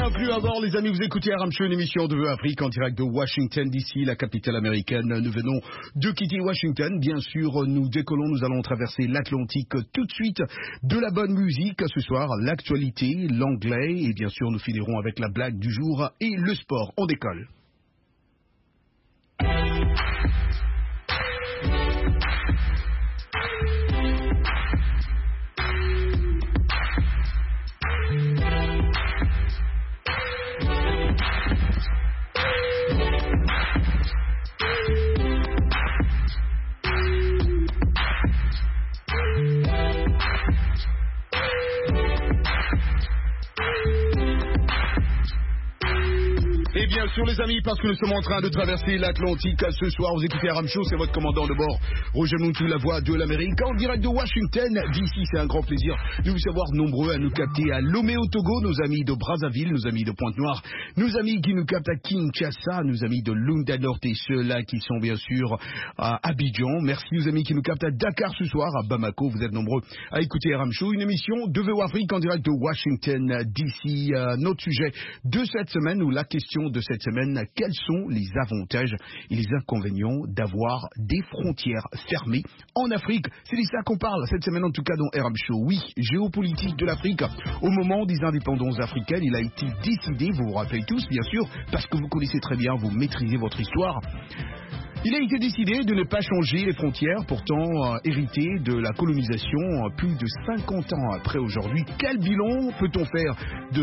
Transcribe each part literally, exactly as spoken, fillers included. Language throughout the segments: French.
Bienvenue à bord les amis, vous écoutez R M Show, une émission de Afrique en direct de Washington D C, la capitale américaine. Nous venons de quitter Washington, bien sûr nous décollons, nous allons traverser l'Atlantique tout de suite. De la bonne musique ce soir, l'actualité, l'anglais et bien sûr nous finirons avec la blague du jour et le sport. On décolle. Et bien sûr les amis, parce que nous sommes en train de traverser l'Atlantique ce soir, vous écoutez R M Show, c'est votre commandant de bord, Roger Moutou, la voix de l'Amérique, en direct de Washington D C. C'est un grand plaisir de vous savoir nombreux à nous capter à Lomé au Togo, nos amis de Brazzaville, nos amis de Pointe-Noire, nos amis qui nous captent à Kinshasa, nos amis de Lunda Norte et ceux-là qui sont bien sûr à Abidjan. Merci aux amis qui nous captent à Dakar ce soir, à Bamako, vous êtes nombreux à écouter R M Show, une émission de V O Afrique en direct de Washington D C. Euh, notre sujet de cette semaine, ou la question de cette semaine, quels sont les avantages et les inconvénients d'avoir des frontières fermées en Afrique? C'est de ça qu'on parle cette semaine en tout cas dans R M Show. Oui, géopolitique de l'Afrique. Au moment des indépendances africaines, il a été décidé, vous vous rappelez tous bien sûr, parce que vous connaissez très bien, vous maîtrisez votre histoire. Il a été décidé de ne pas changer les frontières, pourtant euh, héritées de la colonisation euh, plus de cinquante ans après aujourd'hui. Quel bilan peut-on faire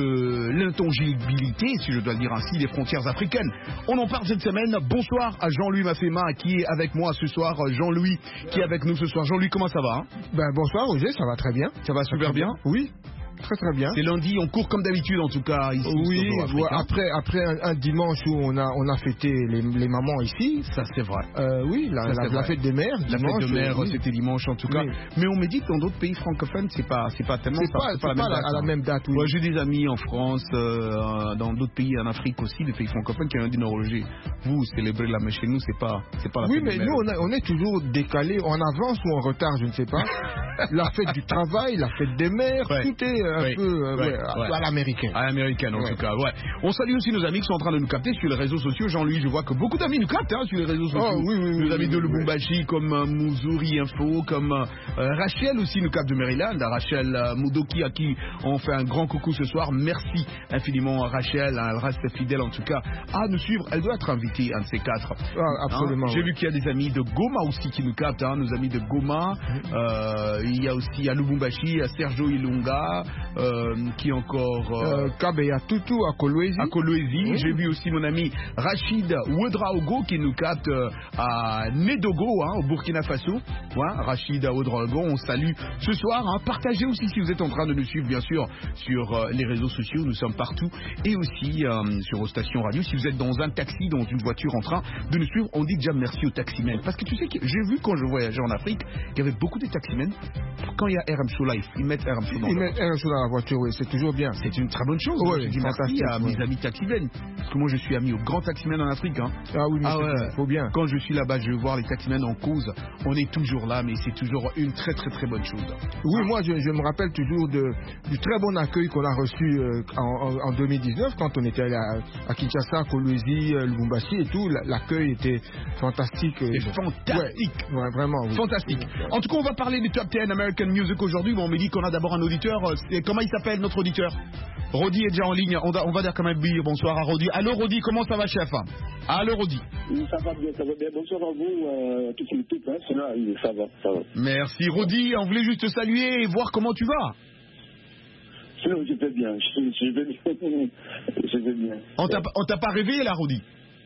de l'intangibilité, si je dois le dire ainsi, des frontières africaines? On en parle cette semaine. Bonsoir à Jean-Louis Mafema qui est avec moi ce soir. Jean-Louis qui est avec nous ce soir. Jean-Louis, comment ça va hein? Ben bonsoir Roger, ça va très bien. Ça va super bien? Oui. Très très bien. C'est lundi, on court comme d'habitude en tout cas ici. Oui, ouais, après, après un, un dimanche où on a, on a fêté les, les mamans ici. Ça c'est vrai. Euh, oui, la, ça, la, la fête des mères. La dimanche, fête de mères, oui. C'était dimanche en tout cas. Oui. Mais on me dit que dans d'autres pays francophones, c'est pas, c'est pas tellement. C'est pas, pas, pas, pas la, à la même date. Oui. Moi, j'ai des amis en France, euh, dans d'autres pays en Afrique aussi, des pays francophones qui ont dit non, Roger, vous célébrez la mais chez nous, c'est pas, c'est pas la oui, fête. Oui, mais nous, on, a, on est toujours décalé, en avance ou en retard, je ne sais pas. La fête du travail, la fête des mères, ouais. Tout est un ouais. peu. Euh, ouais. Ouais, Ouais. à l'américaine. À l'américaine en ouais. tout cas, ouais. On salue aussi nos amis qui sont en train de nous capter sur les réseaux sociaux. Jean-Louis, je vois que beaucoup d'amis nous captent hein, sur les réseaux sociaux. Oh, oui, oui, nos oui, amis oui, de oui, Lubumbashi, oui. Comme euh, Mouzouri Info, comme euh, Rachel aussi nous capte de Maryland. Rachel euh, Moudoki à qui on fait un grand coucou ce soir. Merci infiniment Rachel, hein, elle reste fidèle en tout cas à nous suivre. Elle doit être invitée, un de ces quatre. Ah, absolument. Hein. J'ai oui. vu qu'il y a des amis de Goma aussi qui nous captent, hein, nos amis de Goma. Euh, il y a aussi à Lubumbashi, à Sergio Ilunga, euh, qui encore... Euh, Euh, Kabeya Tutu à Kolwezi. À Kolwezi. Oui. J'ai vu aussi mon ami Rachid Ouedraogo qui nous capte euh, à Nedogo, hein, au Burkina Faso. Ouais, Rachid Ouedraogo, on salue ce soir. Hein. Partagez aussi si vous êtes en train de nous suivre, bien sûr, sur euh, les réseaux sociaux. Nous sommes partout. Et aussi euh, sur aux stations radio. Si vous êtes dans un taxi, dans une voiture en train de nous suivre, on dit déjà merci aux taximens. Parce que tu sais que j'ai vu quand je voyageais en Afrique, qu'il y avait beaucoup de taximens. Quand il y a R M Show Live, ils mettent R M Show dans Ils le... mettent R M Show dans la voiture, oui, c'est toujours bien. C'est une très bonne chose. Ouais, je dis merci à mes ouais. amis taximens. Parce que moi je suis ami aux grands taximens en Afrique. Hein. Ah oui, mais ah ouais. faut bien. Quand je suis là-bas, je vais voir les taximens en cause. On est toujours là, mais c'est toujours une très très très bonne chose. Oui, ah. moi je, je me rappelle toujours de, du très bon accueil qu'on a reçu euh, en, en, en deux mille dix-neuf quand on était allé à, à Kinshasa, Kolwezi, euh, Lubumbashi et tout. L'accueil était fantastique. C'est fantastique. Ouais, ouais, vraiment. Oui. Fantastique. En tout cas, on va parler du Top dix American Music aujourd'hui. Bon, on me dit qu'on a d'abord un auditeur. Comment il s'appelle notre auditeur? Rodi est déjà en ligne. On va, on va dire quand même bonsoir à Rodi. Allô Rodi, comment ça va chef? Allô Rodi. Oui, ça va bien, ça va bien. Bonsoir à vous, euh, toute l'équipe. Hein. Là, ça va, ça va. Merci Rodi. On voulait juste te saluer et voir comment tu vas. Sinon, je vais bien. Je, je vais bien. Je vais bien. On t'a, on t'a pas réveillé là, Rodi?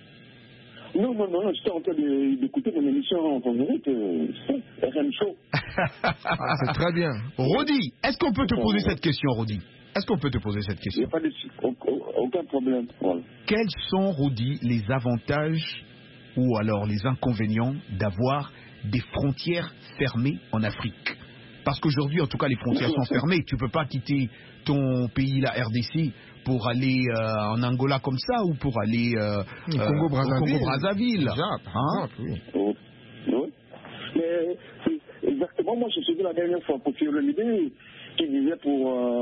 Non, non, non, j'étais en train de, d'écouter mon émission en favorite, euh, R M Show. Ah, c'est très bien. Rodi, est-ce qu'on peut te poser cette question, Rodi? Est-ce qu'on peut te poser cette question? Il n'y a pas de, aucun problème. Voilà. Quels sont, Rodi, les avantages ou alors les inconvénients d'avoir des frontières fermées en Afrique? Parce qu'aujourd'hui, en tout cas, les frontières sont fermées. Tu ne peux pas quitter ton pays, la R D C, pour aller euh, en Angola comme ça ou pour aller euh, euh, Congo Brazzaville. Congo Brazzaville. Hein? Oui. Oui. Oui. Mais exactement, moi je suis venu la dernière fois pour Fioremide qui disait pour euh,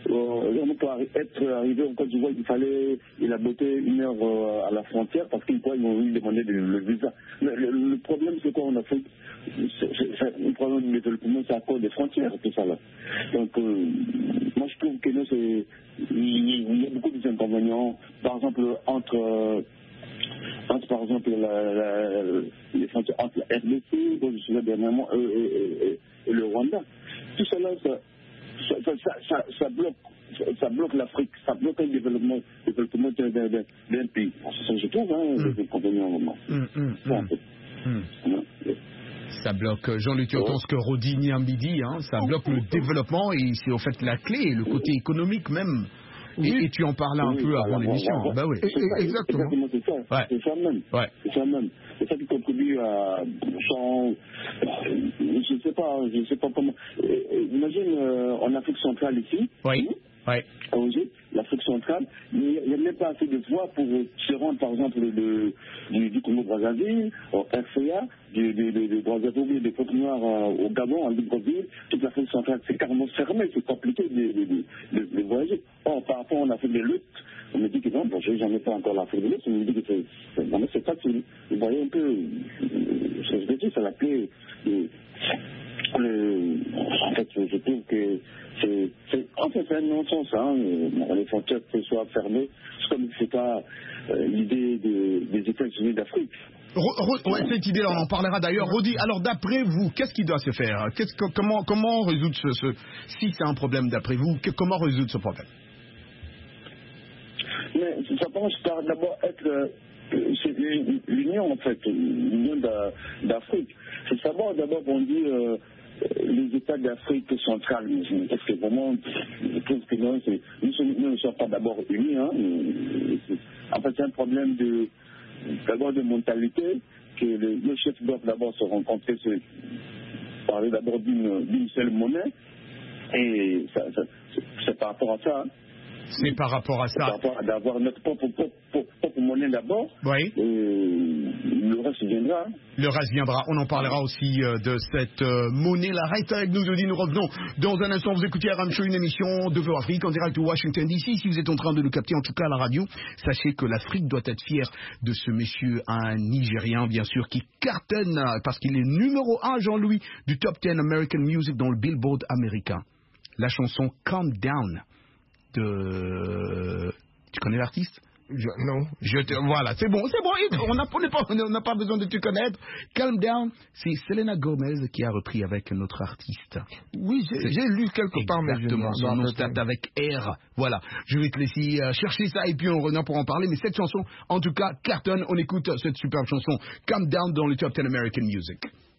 Euh, pour être arrivé en Côte d'Ivoire, il fallait, il a botté une heure euh, à la frontière parce qu'ils vont lui demander le, le visa. Le, le, le problème, c'est quoi en Afrique? Le problème de développement, c'est à cause des frontières, tout ça là. Donc, euh, moi je trouve que nous, c'est, il y a beaucoup d'inconvénients. Par exemple, entre, euh, entre par exemple, la, la, les frontières entre la R D C, dont je suis là dernièrement, euh, et, et, et le Rwanda. Tout cela, ça. Ça, ça, ça, ça bloque, ça, ça bloque l'Afrique, ça bloque le développement, le développement d'un, d'un, d'un pays. C'est ça que je trouve, hein, mm. les inconvénients au moment. Mm, mm, bon, mm. Mm. Ça bloque, Jean-Luc, tu entends ce que Rodi Nyambidi, hein, ça bloque le développement et c'est en fait la clé, le côté économique même. Oui. Et, et tu en parlais un oui, peu avant voilà, l'émission. Voilà, bah oui. C'est ça, exactement. Exactement, c'est ça. Ouais. C'est ça même. Ouais. C'est ça même. C'est ça qui contribue à son. Je ne sais pas, je ne sais pas comment. Imagine euh, en Afrique centrale ici. Oui. Oui. À Angers, l'Afrique centrale, il n'y a même pas assez de voies pour se rendre, par exemple, de, du, du Congo-Brazzaville, au R C A, du, du, du, du Brazzaville, des Côtes-Noires au Gabon, en Libreville, toute l'Afrique centrale, c'est carrément fermé, c'est compliqué de, de, de, de, de voyager. Or, par rapport en Afrique de lutte, on me dit que non, bon, je n'ai jamais fait encore l'Afrique de lutte, on me dit que c'est, c'est, non, mais c'est facile. Vous voyez un peu, ce que je veux dire, c'est la clé. De, Le, en fait, je trouve que c'est, c'est en fait, c'est un non-sens. Hein. Les frontières soient fermées, c'est comme c'est pas euh, l'idée de, des États-Unis d'Afrique. Re, ouais, cette idée-là, on en parlera d'ailleurs. Rodi, alors d'après vous, qu'est-ce qui doit se faire? Qu'est-ce, comment, comment résoudre ce, ce, si c'est un problème d'après vous, que, comment résoudre ce problème? Mais ça pense par d'abord être euh, c'est l'union en fait, l'union d'Afrique. C'est savoir d'abord qu'on dit euh, les États d'Afrique centrale. Parce que vraiment, je trouve que non, c'est, nous, nous ne sommes pas d'abord unis. Hein. En fait, c'est un problème de, d'abord de mentalité, que les, les chefs doivent d'abord se rencontrer, se parler d'abord d'une, d'une seule monnaie. Et ça, ça, c'est, c'est par rapport à ça. Hein. C'est par rapport à ça. Par rapport à d'avoir notre propre, propre, propre, propre monnaie d'abord. Oui. Et le reste viendra. Le reste viendra. On en parlera aussi euh, de cette euh, monnaie-là. Reste avec nous, Dodi. Nous revenons dans un instant. Vous écoutez Aram Show, une émission de Vœux Afrique en direct de Washington D C. Si vous êtes en train de nous capter, en tout cas à la radio, sachez que l'Afrique doit être fière de ce monsieur, un Nigérien, bien sûr, qui cartonne parce qu'il est numéro un, Jean-Louis, du top dix American Music dans le Billboard américain. La chanson Calm Down. De... Tu connais l'artiste? Je, non. Je te... Voilà, c'est bon, c'est bon, on n'a pas, pas besoin de te connaître. Calm Down, c'est Selena Gomez qui a repris avec notre artiste. Oui, j'ai, j'ai lu quelque part, mais exactement, son nom start avec R. Voilà, je vais te laisser euh, chercher ça et puis on revient pour en parler. Mais cette chanson, en tout cas, cartonne, on écoute cette superbe chanson Calm Down dans le top dix American Music.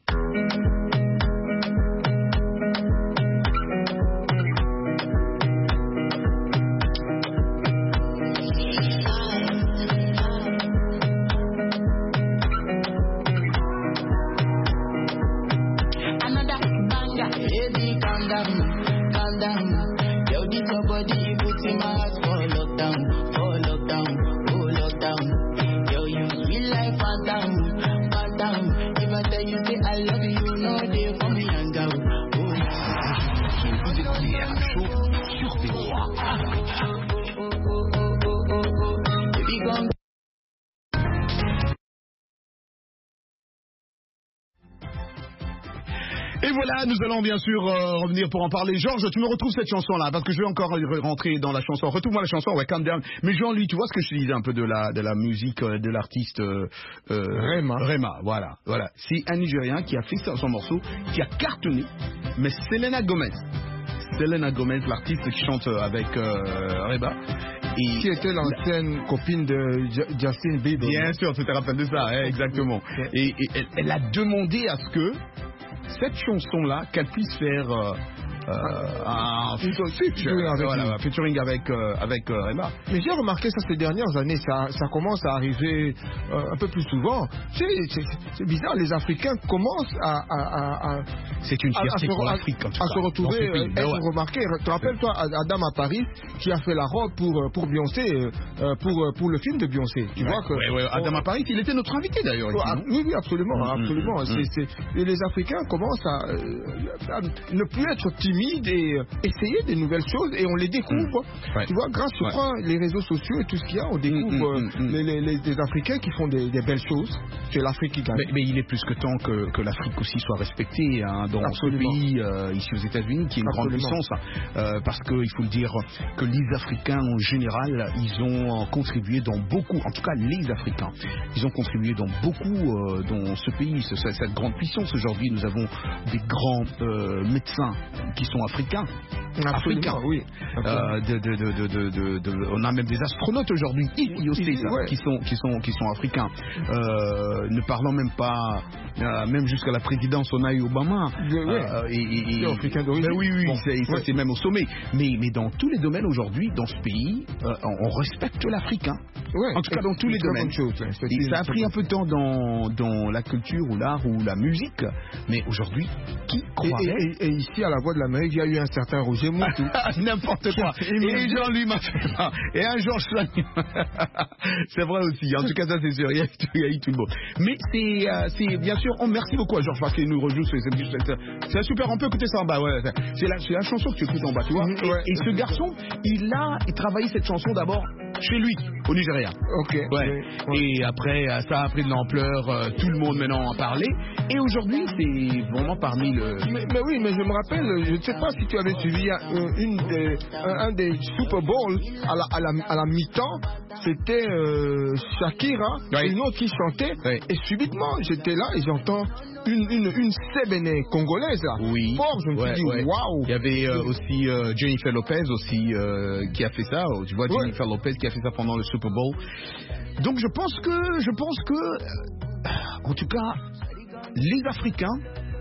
Et voilà, nous allons bien sûr euh, revenir pour en parler. Georges, tu me retrouves cette chanson-là, parce que je vais encore rentrer dans la chanson. Retrouve-moi la chanson, ouais, Calm Down. Mais Jean-Louis, tu vois ce que je te disais un peu de la, de la musique euh, de l'artiste euh, euh, Rema. Rema, voilà, voilà. C'est un Nigérien qui a fait son, son morceau, qui a cartonné, mais Selena Gomez. Selena Gomez, l'artiste qui chante avec euh, Rema. Et qui était l'ancienne la... copine de J- Justin Bieber. Bien sûr, tu te rappelles de ça, hein, exactement. Et, et elle, elle a demandé à ce que cette chanson-là, qu'elle puisse faire euh, euh, un featuring avec, voilà, featuring avec, euh, avec euh, Rema. Mais j'ai remarqué ça ces dernières années, ça, ça commence à arriver euh, un peu plus souvent. C'est, c'est, c'est bizarre, les Africains commencent à... à, à, à c'est une fierté pour l'Afrique, en tout cas. À se retrouver, euh, être ouais. remarqué. Tu te rappelles, toi, Adam à Paris, qui a fait la robe pour, pour Beyoncé, euh, pour, pour le film de Beyoncé. Tu ouais, vois que... Ouais, ouais, Adam à Paris, il était notre invité d'ailleurs. Ici, ah, oui, oui, absolument. Mmh, absolument. Mmh, c'est, c'est, et les Africains commencent à, euh, à ne plus être timides. humide et euh, essayer des nouvelles choses et on les découvre. Mmh. Ouais. Tu vois, grâce ouais. aux les réseaux sociaux et tout ce qu'il y a, on découvre mmh, mmh, mmh. Les, les, les, les Africains qui font des, des belles choses. C'est l'Afrique qui gagne. Mais, mais il est plus que temps que, que l'Afrique aussi soit respectée hein, dans Absolument. ce pays, euh, ici aux États-Unis, qui est une Absolument. grande puissance. Euh, parce qu'il faut le dire que les Africains en général, ils ont contribué dans beaucoup, en tout cas les Africains, ils ont contribué dans beaucoup euh, dans ce pays, ce, cette grande puissance. Aujourd'hui, nous avons des grands euh, médecins qui sont africains. Africains, oui. Euh, de, de, de, de, de, de, on a même des astronautes aujourd'hui ici au States ouais. qui sont qui sont qui sont africains. Euh, ne parlons même pas, euh, même jusqu'à la présidence, on a eu Obama. Ouais. Euh, et, et, et, africain d'origine. Ben oui, oui, bon. c'est, ça ouais. c'est même au sommet. Mais mais dans tous les domaines aujourd'hui, dans ce pays, euh, on respecte l'Africain. Ouais. En tout cas, dans tous les domaines. Chose, ouais. Et ça a pris un peu de temps dans dans la culture ou l'art ou la musique, mais aujourd'hui, qui croirait et, et, et, et ici à la Voix de l'Amérique, il y a eu un certain Roger Moutou. N'importe quoi. Et Jean-Louis Maffin. Et un Georges Chagnon. C'est vrai aussi. En tout cas, ça c'est sûr. Il y a, il y a eu tout le monde. Mais c'est, euh, c'est bien sûr. Oh, merci beaucoup à Georges parce qu'il nous rejoue sur les M D. C'est super. On peut écouter ça en bas. Ouais. C'est la, c'est la chanson que tu écoutes en bas. Tu vois. Mmh, et, ouais. et ce garçon, il a travaillé cette chanson d'abord chez lui, au Nigeria. Ok. Ouais. ouais. Et après, ça a pris de l'ampleur. Euh, tout le monde maintenant en parlait. Et aujourd'hui, c'est vraiment parmi le. Mais, mais oui, mais je me rappelle. Je ne sais pas si tu avais suivi euh, une des, un, un des Super Bowl à la, à la, à la mi-temps. C'était euh, Shakira, oui. une autre qui chantait. Oui. Et subitement, j'étais là et j'entends une, une, une Sébéné congolaise là. Oui. Fort, je me ouais, suis dit, ouais. waouh. Il y avait euh, aussi euh, Jennifer Lopez aussi euh, qui a fait ça. Tu vois, ouais. Jennifer Lopez qui a fait ça pendant le Super Bowl. Donc je pense que, je pense que, euh, en tout cas, les Africains,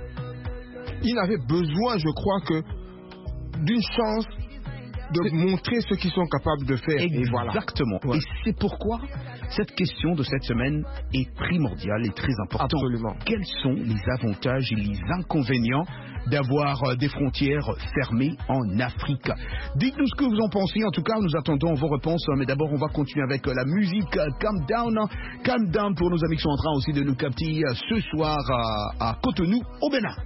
ils avaient besoin, je crois que, d'une chance de c'est... montrer ce qu'ils sont capables de faire. Exactement. Et, voilà. Et c'est pourquoi cette question de cette semaine est primordiale et très importante. Absolument. Quels sont les avantages et les inconvénients d'avoir des frontières fermées en Afrique? Dites-nous ce que vous en pensez. En tout cas, nous attendons vos réponses. Mais d'abord, on va continuer avec la musique Calm Down. Calm Down pour nos amis qui sont en train aussi de nous capter ce soir à, à Cotonou, au Bénin.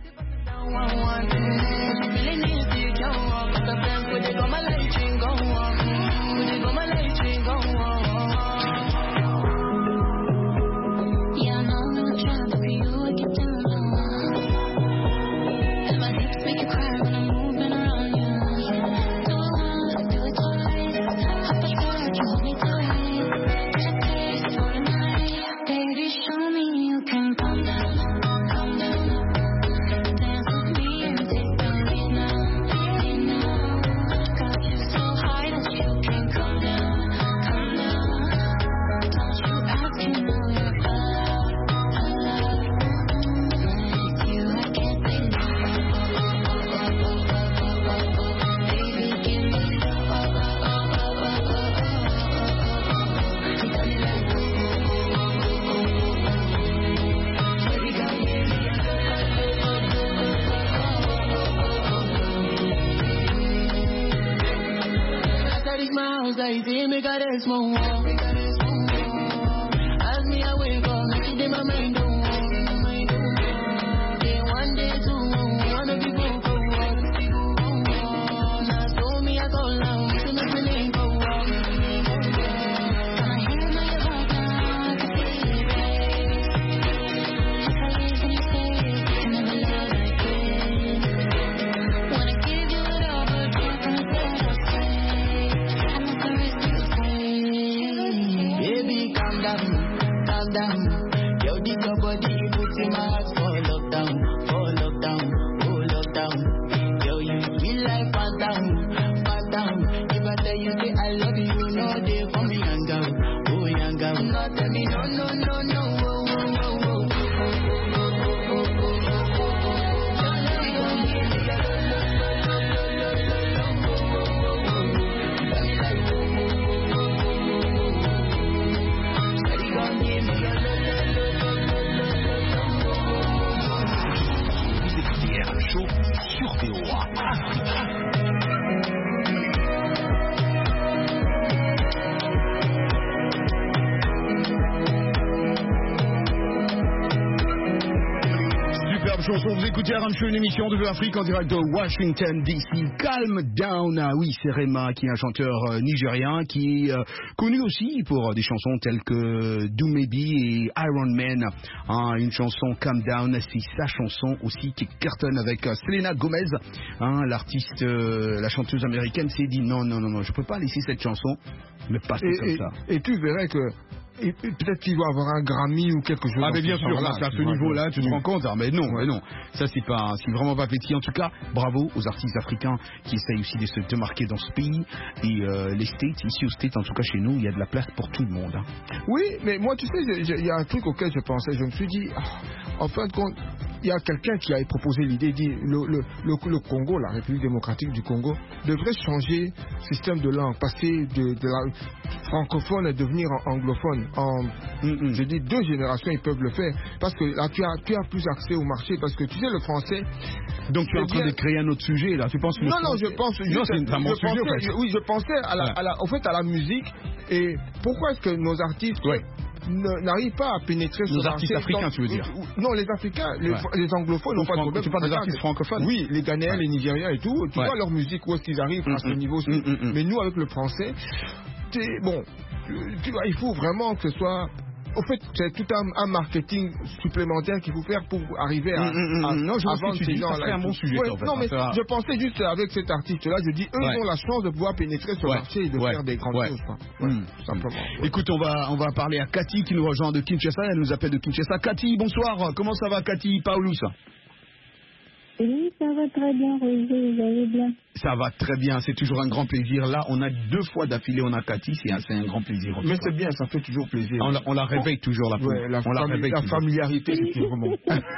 chanson, vous écoutez Aram Show, une émission de Afrique en direct de Washington D C. Calm Down, ah oui, c'est Rema qui est un chanteur euh, nigérien qui est euh, connu aussi pour des chansons telles que Do Maybe et Iron Man. Hein, une chanson Calm Down, c'est sa chanson aussi qui cartonne avec euh, Selena Gomez. Hein, l'artiste, euh, la chanteuse américaine s'est dit non, non, non, non, je peux pas laisser cette chanson me passer et, comme et, ça. Et tu verrais que et peut-être qu'il doit avoir un Grammy ou quelque chose. Ah mais bien sûr, là, à ce niveau-là, tu te oui. rends compte, hein, mais non, mais non, ça c'est pas, c'est vraiment pas petit. En tout cas, bravo aux artistes africains qui essayent aussi de se démarquer dans ce pays. Et euh, les States, ici aux States, en tout cas chez nous, il y a de la place pour tout le monde. Hein. Oui, mais moi, tu sais, il y a un truc auquel je pensais. Je me suis dit, oh, en fin de compte, il y a quelqu'un qui a proposé l'idée, dit le, le, le, le Congo, la République démocratique du Congo, devrait changer système de langue, passer de, de la francophone et devenir anglophone. En, mm-hmm. Je dis deux générations, ils peuvent le faire, parce que là, tu as, tu as plus accès au marché, parce que tu sais, le français. Donc tu es en train bien... de créer un autre sujet là. Tu penses que non, le non, français... je pense. Non, c'est un bon sujet. Pensais, en fait. Oui, je pensais à la, ouais. à la, au fait à la musique. Et pourquoi est-ce que nos artistes ouais. n'arrivent pas à pénétrer nos ce artistes marché africains, dans, tu veux dire? Non, les Africains, les, ouais. les anglophones n'ont pas de problème. Tu parles des artistes francophones? Oui, les Ghanéens, ouais. les Nigériens et tout. Tu ouais. vois leur musique, où est-ce qu'ils arrivent mm-hmm. à ce niveau. Mm-hmm. Mm-hmm. Mais nous, avec le français, bon, tu vois, il faut vraiment que ce soit. Au fait, c'est tout un, un marketing supplémentaire qu'il faut faire pour arriver à, mmh, à, non, je à vendre ces gens-là. C'est un bon sujet. Ouais, en fait, non, mais ça... je pensais juste avec cet artiste-là, je dis, eux, ouais. ils ont la chance de pouvoir pénétrer ce ouais. marché et de ouais. faire des grandes ouais. choses. Quoi. Ouais, mmh. tout simplement. Ouais. Écoute, on va, on va parler à Cathy qui nous rejoint de Kinshasa. Elle nous appelle de Kinshasa. Cathy, bonsoir. Comment ça va, Cathy Paulus? Oui, ça va très bien, Roger, vous allez bien? Ça va très bien, c'est toujours un grand plaisir. Là, on a deux fois d'affilée, on a Cathy, c'est un, un grand plaisir. Mais c'est bien, ça fait toujours plaisir. On la, on la réveille toujours, la, ouais, la, on la, réveille la familiarité, c'est toujours bon.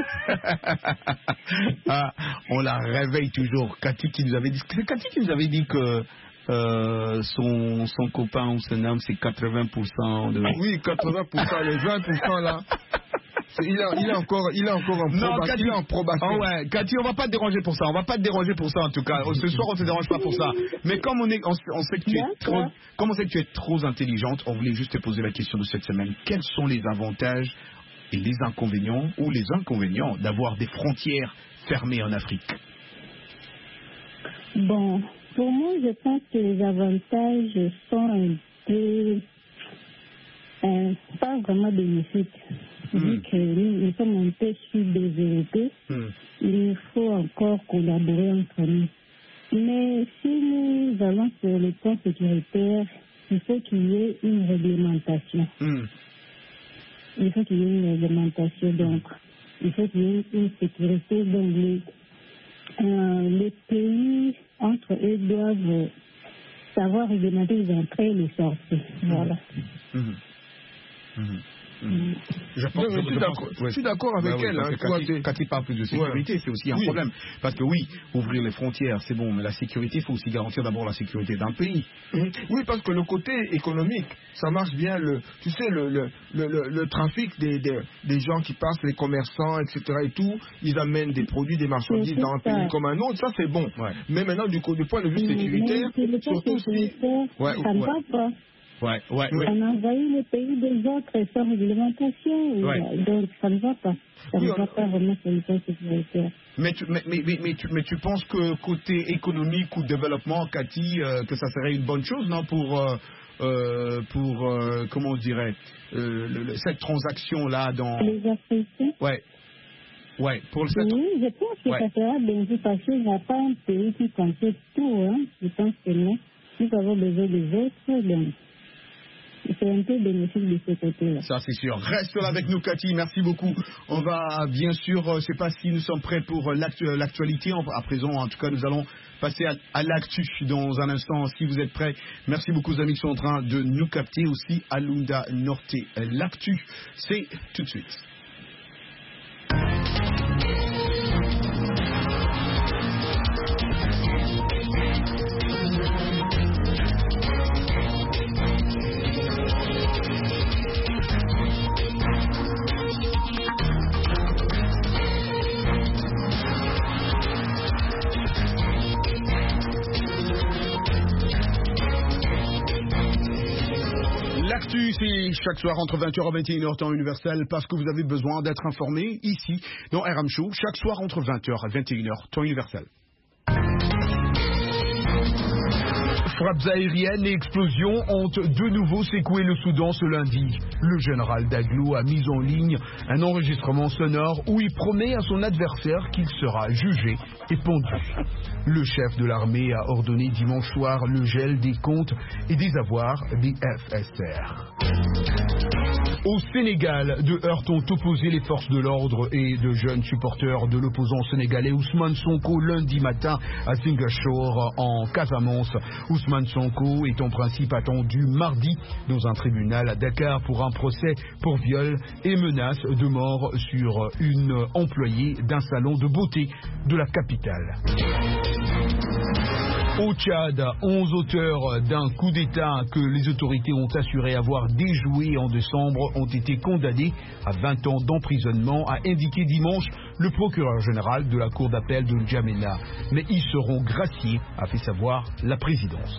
ah, on la réveille toujours. Cathy qui nous avait dit, c'est Cathy qui nous avait dit que euh, son, son copain ou son homme, c'est quatre-vingts pour cent de... Oui, quatre-vingts pour cent, les vingt pour cent là... Il est, il est encore, il est encore en, non, proba- Cathy, il est en probation. Oh ouais, Cathy, on va pas te déranger pour ça. On va pas te déranger pour ça en tout cas. Ce soir, on te dérange pas pour ça. Mais comme on est, on, on sait que tu es trop, comme on sait que tu es trop intelligente, on voulait juste te poser la question de cette semaine. Quels sont les avantages et les inconvénients ou les inconvénients d'avoir des frontières fermées en Afrique? Bon, pour moi, je pense que les avantages sont un peu, euh, pas vraiment bénéfiques. Vu mmh. que nous, nous sommes un peu sous-développés, mmh. il faut encore collaborer entre nous. Mais si nous allons sur le plan sécuritaire, il faut qu'il y ait une réglementation. Mmh. Il faut qu'il y ait une réglementation, donc il faut qu'il y ait une sécurité. Donc les, euh, les pays entre eux doivent savoir réglementer les entrées et les sorties. Voilà. Mmh. Mmh. Mmh. Je, pense, je, je, suis d'accord, pense, ouais. je suis d'accord avec ouais, elle. Ouais, hein, Cathy, Cathy parle plus de sécurité, ouais. c'est aussi un oui. problème. Parce que oui, ouvrir les frontières, c'est bon, mais la sécurité, il faut aussi garantir d'abord la sécurité d'un pays. Mmh. Oui, parce que le côté économique, ça marche bien. Le, tu sais, le, le, le, le, le trafic des, des, des gens qui passent, les commerçants, et cetera et tout, ils amènent des produits, des marchandises dans un pays comme un autre, ça c'est bon. Ouais. Mais maintenant, du, du point de vue sécuritaire, surtout si... Ouais, ça ne va pas. Ouais, ouais, on ouais. a envahi les pays des autres sans réglementation, ouais. donc ça ne va pas. Ça oui, ne va on... pas vraiment sur le plan sécuritaire. Mais tu, mais, mais, mais, mais, tu, mais tu penses que côté économique ou développement, Cathy, euh, que ça serait une bonne chose, non, pour, euh, euh, pour euh, comment on dirait, euh, le, le, cette transaction-là dans... Les Africains. Ouais. Ouais, pour le Oui, je pense que ouais. ça sera bien vu parce qu'il n'y a pas un pays qui possède tout, hein. Je pense que non. Nous avons besoin des autres, donc... C'est un peu bénéfique de ce côté-là. Ça, c'est sûr. Reste là avec nous, Cathy. Merci beaucoup. On va, bien sûr, je ne sais pas si nous sommes prêts pour l'actualité. À présent, en tout cas, nous allons passer à, à l'actu dans un instant, si vous êtes prêts. Merci beaucoup aux amis qui sont en train de nous capter aussi à Lunda Norte. L'actu, c'est tout de suite. L'actu, c'est chaque soir entre vingt heures et vingt et une heures temps universel parce que vous avez besoin d'être informé ici dans R M Show, chaque soir entre vingt heures et vingt et une heures temps universel. Frappes aériennes et explosions ont de nouveau secoué le Soudan ce lundi. Le général Daglo a mis en ligne un enregistrement sonore où il promet à son adversaire qu'il sera jugé et pendu. Le chef de l'armée a ordonné dimanche soir le gel des comptes et des avoirs des F S R. Au Sénégal, deux heurts ont opposé les forces de l'ordre et de jeunes supporters de l'opposant sénégalais Ousmane Sonko lundi matin à Ziguinchor en Casamance. Ousmane Sonko est en principe attendu mardi dans un tribunal à Dakar pour un procès pour viol et menace de mort sur une employée d'un salon de beauté de la capitale. Au Tchad, onze auteurs d'un coup d'État que les autorités ont assuré avoir déjoué en décembre ont été condamnés à vingt ans d'emprisonnement, a indiqué dimanche le procureur général de la cour d'appel de N'Djamena. Mais ils seront graciés, a fait savoir la présidence.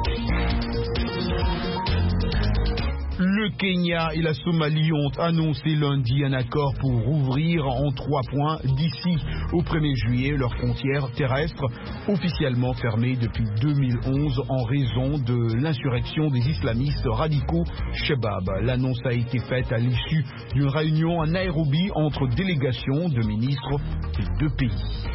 Le Kenya et la Somalie ont annoncé lundi un accord pour rouvrir en trois points d'ici au premier juillet leurs frontières terrestres, officiellement fermées depuis deux mille onze en raison de l'insurrection des islamistes radicaux Shabab. L'annonce a été faite à l'issue d'une réunion à Nairobi entre délégations de ministres des deux pays.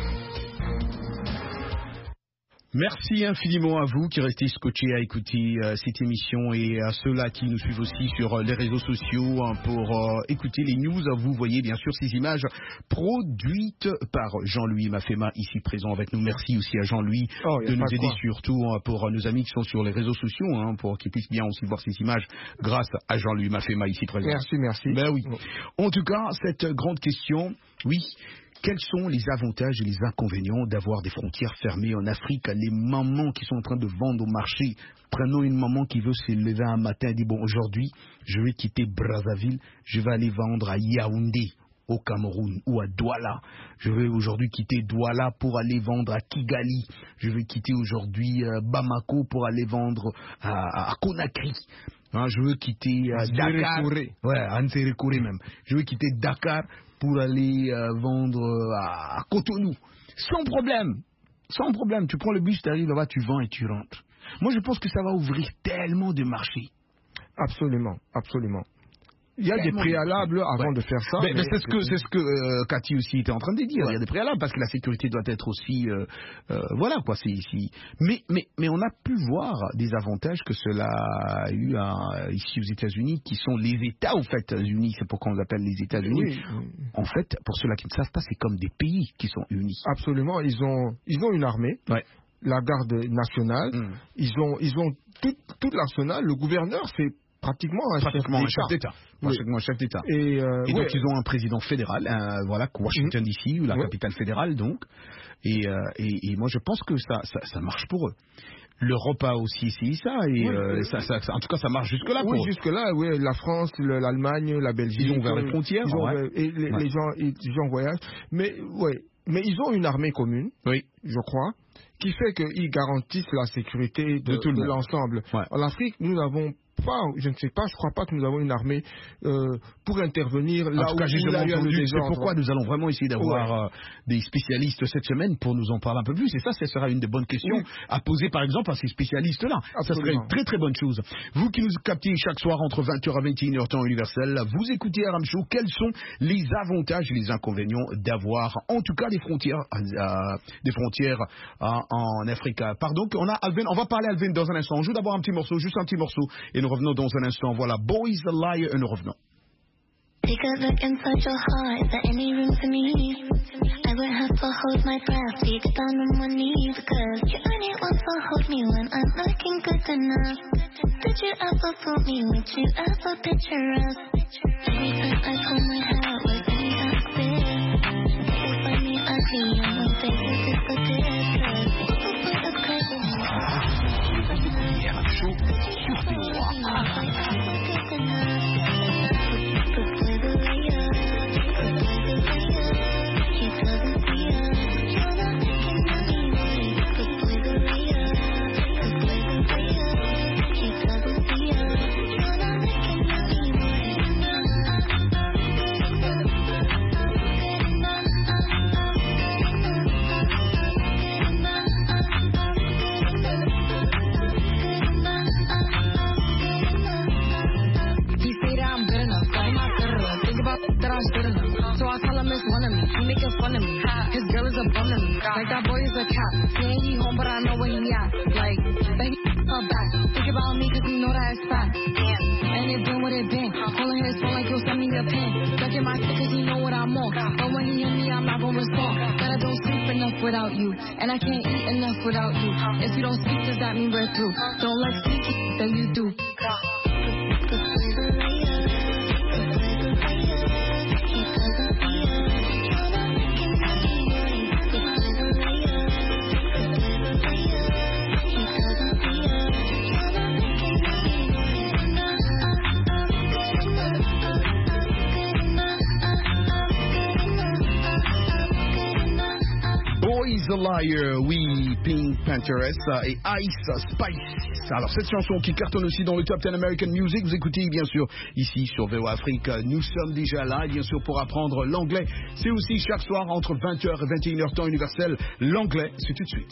Merci infiniment à vous qui restez scotchés à écouter euh, cette émission et à ceux-là qui nous suivent aussi sur euh, les réseaux sociaux hein, pour euh, écouter les news. Vous voyez bien sûr ces images produites par Jean-Louis Mafema ici présent avec nous. Merci aussi à Jean-Louis oh, de nous aider quoi. surtout hein, pour nos amis qui sont sur les réseaux sociaux hein, pour qu'ils puissent bien aussi voir ces images grâce à Jean-Louis Mafema ici présent. Merci, merci. Ben oui. En tout cas, cette grande question, oui. Quels sont les avantages et les inconvénients d'avoir des frontières fermées en Afrique? Les mamans qui sont en train de vendre au marché, prenons une maman qui veut se lever un matin et dire bon aujourd'hui je vais quitter Brazzaville, je vais aller vendre à Yaoundé au Cameroun ou à Douala. Je vais aujourd'hui quitter Douala pour aller vendre à Kigali. Je vais quitter aujourd'hui euh, Bamako pour aller vendre à, à Conakry. Hein, je veux quitter euh, Dakar. Ouais, à Nserekouré même. Je veux quitter Dakar pour aller euh, vendre euh, à Cotonou. Sans problème. Sans problème. Tu prends le bus, tu arrives là-bas, tu vends et tu rentres. Moi, je pense que ça va ouvrir tellement de marchés. Absolument, absolument. Il y a des préalables avant ouais. de faire ça. Mais, mais c'est ce que, c'est ce que euh, Cathy aussi était en train de dire. Ouais. Il y a des préalables parce que la sécurité doit être aussi, euh, euh, voilà quoi. C'est ici. Mais, mais, mais on a pu voir des avantages que cela a eu à, ici aux États-Unis, qui sont les États aux États-Unis. C'est pourquoi on les appelle les États-Unis. Oui. En fait, pour ceux-là qui ne savent pas, c'est comme des pays qui sont unis. Absolument. Ils ont, ils ont une armée. Ouais. La garde nationale. Mm. Ils ont, ils ont tout, tout l'arsenal. Le gouverneur, c'est pratiquement un pratiquement chef d'État. Pratiquement un chef d'État. Et, euh, et donc ouais. ils ont un président fédéral, un, voilà, Washington D C, la ouais. capitale fédérale donc. Et, euh, et, et moi je pense que ça, ça, ça marche pour eux. L'Europe a aussi essayé ça et oui, euh, ça, ça, ça, en tout cas ça marche jusque là. Oui, pour jusque là, oui. La France, le, l'Allemagne, la Belgique. Ils ont ouvert les frontières. Ils ont, ouais. Et les, ouais. les gens, les gens voyagent. Mais ouais, mais ils ont une armée commune. Oui. Je crois. Qui fait qu'ils garantissent la sécurité de, de, tout de l'ensemble. Ouais. En Afrique, nous n'avons pas, je ne sais pas, je ne crois pas que nous avons une armée euh, pour intervenir là en tout cas, où j'ai il y a eu des C'est pourquoi nous allons vraiment essayer d'avoir ouais. euh, des spécialistes cette semaine pour nous en parler un peu plus. Et ça, ce sera une des bonnes questions oui. à poser par exemple à ces spécialistes-là. Ça serait une très très bonne chose. Vous qui nous captez chaque soir entre vingt heures et vingt et une heures temps universel, vous écoutez R M Show. Quels sont les avantages et les inconvénients d'avoir en tout cas des frontières, euh, des frontières euh, en Afrique? Pardon, on a Alvin, on va parler à Alvin dans un instant. On joue d'abord un petit morceau, juste un petit morceau, et nous revenons dans un instant. Voilà, Boys the Liar, et nous revenons. Take a look inside your heart, is there any room for me? I would have to hold my breath, be down on my knees, because you only want to hold me when I'm looking good enough. Did you ever fool me? Would you ever picture us? Every time I pull my hair, we're going up there. They find me ugly and my face is disappeared, cause people put us crazy. Keep making fun of me. His girl is a bum to me. Like that boy is a cat. He ain't he home, but I know where he at. Like, baby, her back. Think about me, cause you know that it's fat. And it been what it been. Pulling his phone like you'll send me a pin. Ducking my stick cause he know what I'm on. But when he hit me, I'm not gonna respond. That I don't sleep enough without you. And I can't eat enough without you. If you don't speak, does that mean we're through? Don't let speak, then you do. The Liar, oui, Pink Pantheress et Ice Spice. Alors cette chanson qui cartonne aussi dans le Top dix American Music, vous écoutez bien sûr ici sur V O A Afrique. Nous sommes déjà là, bien sûr, pour apprendre l'anglais. C'est aussi chaque soir entre vingt heures et vingt et une heures temps universel. L'anglais, c'est tout de suite.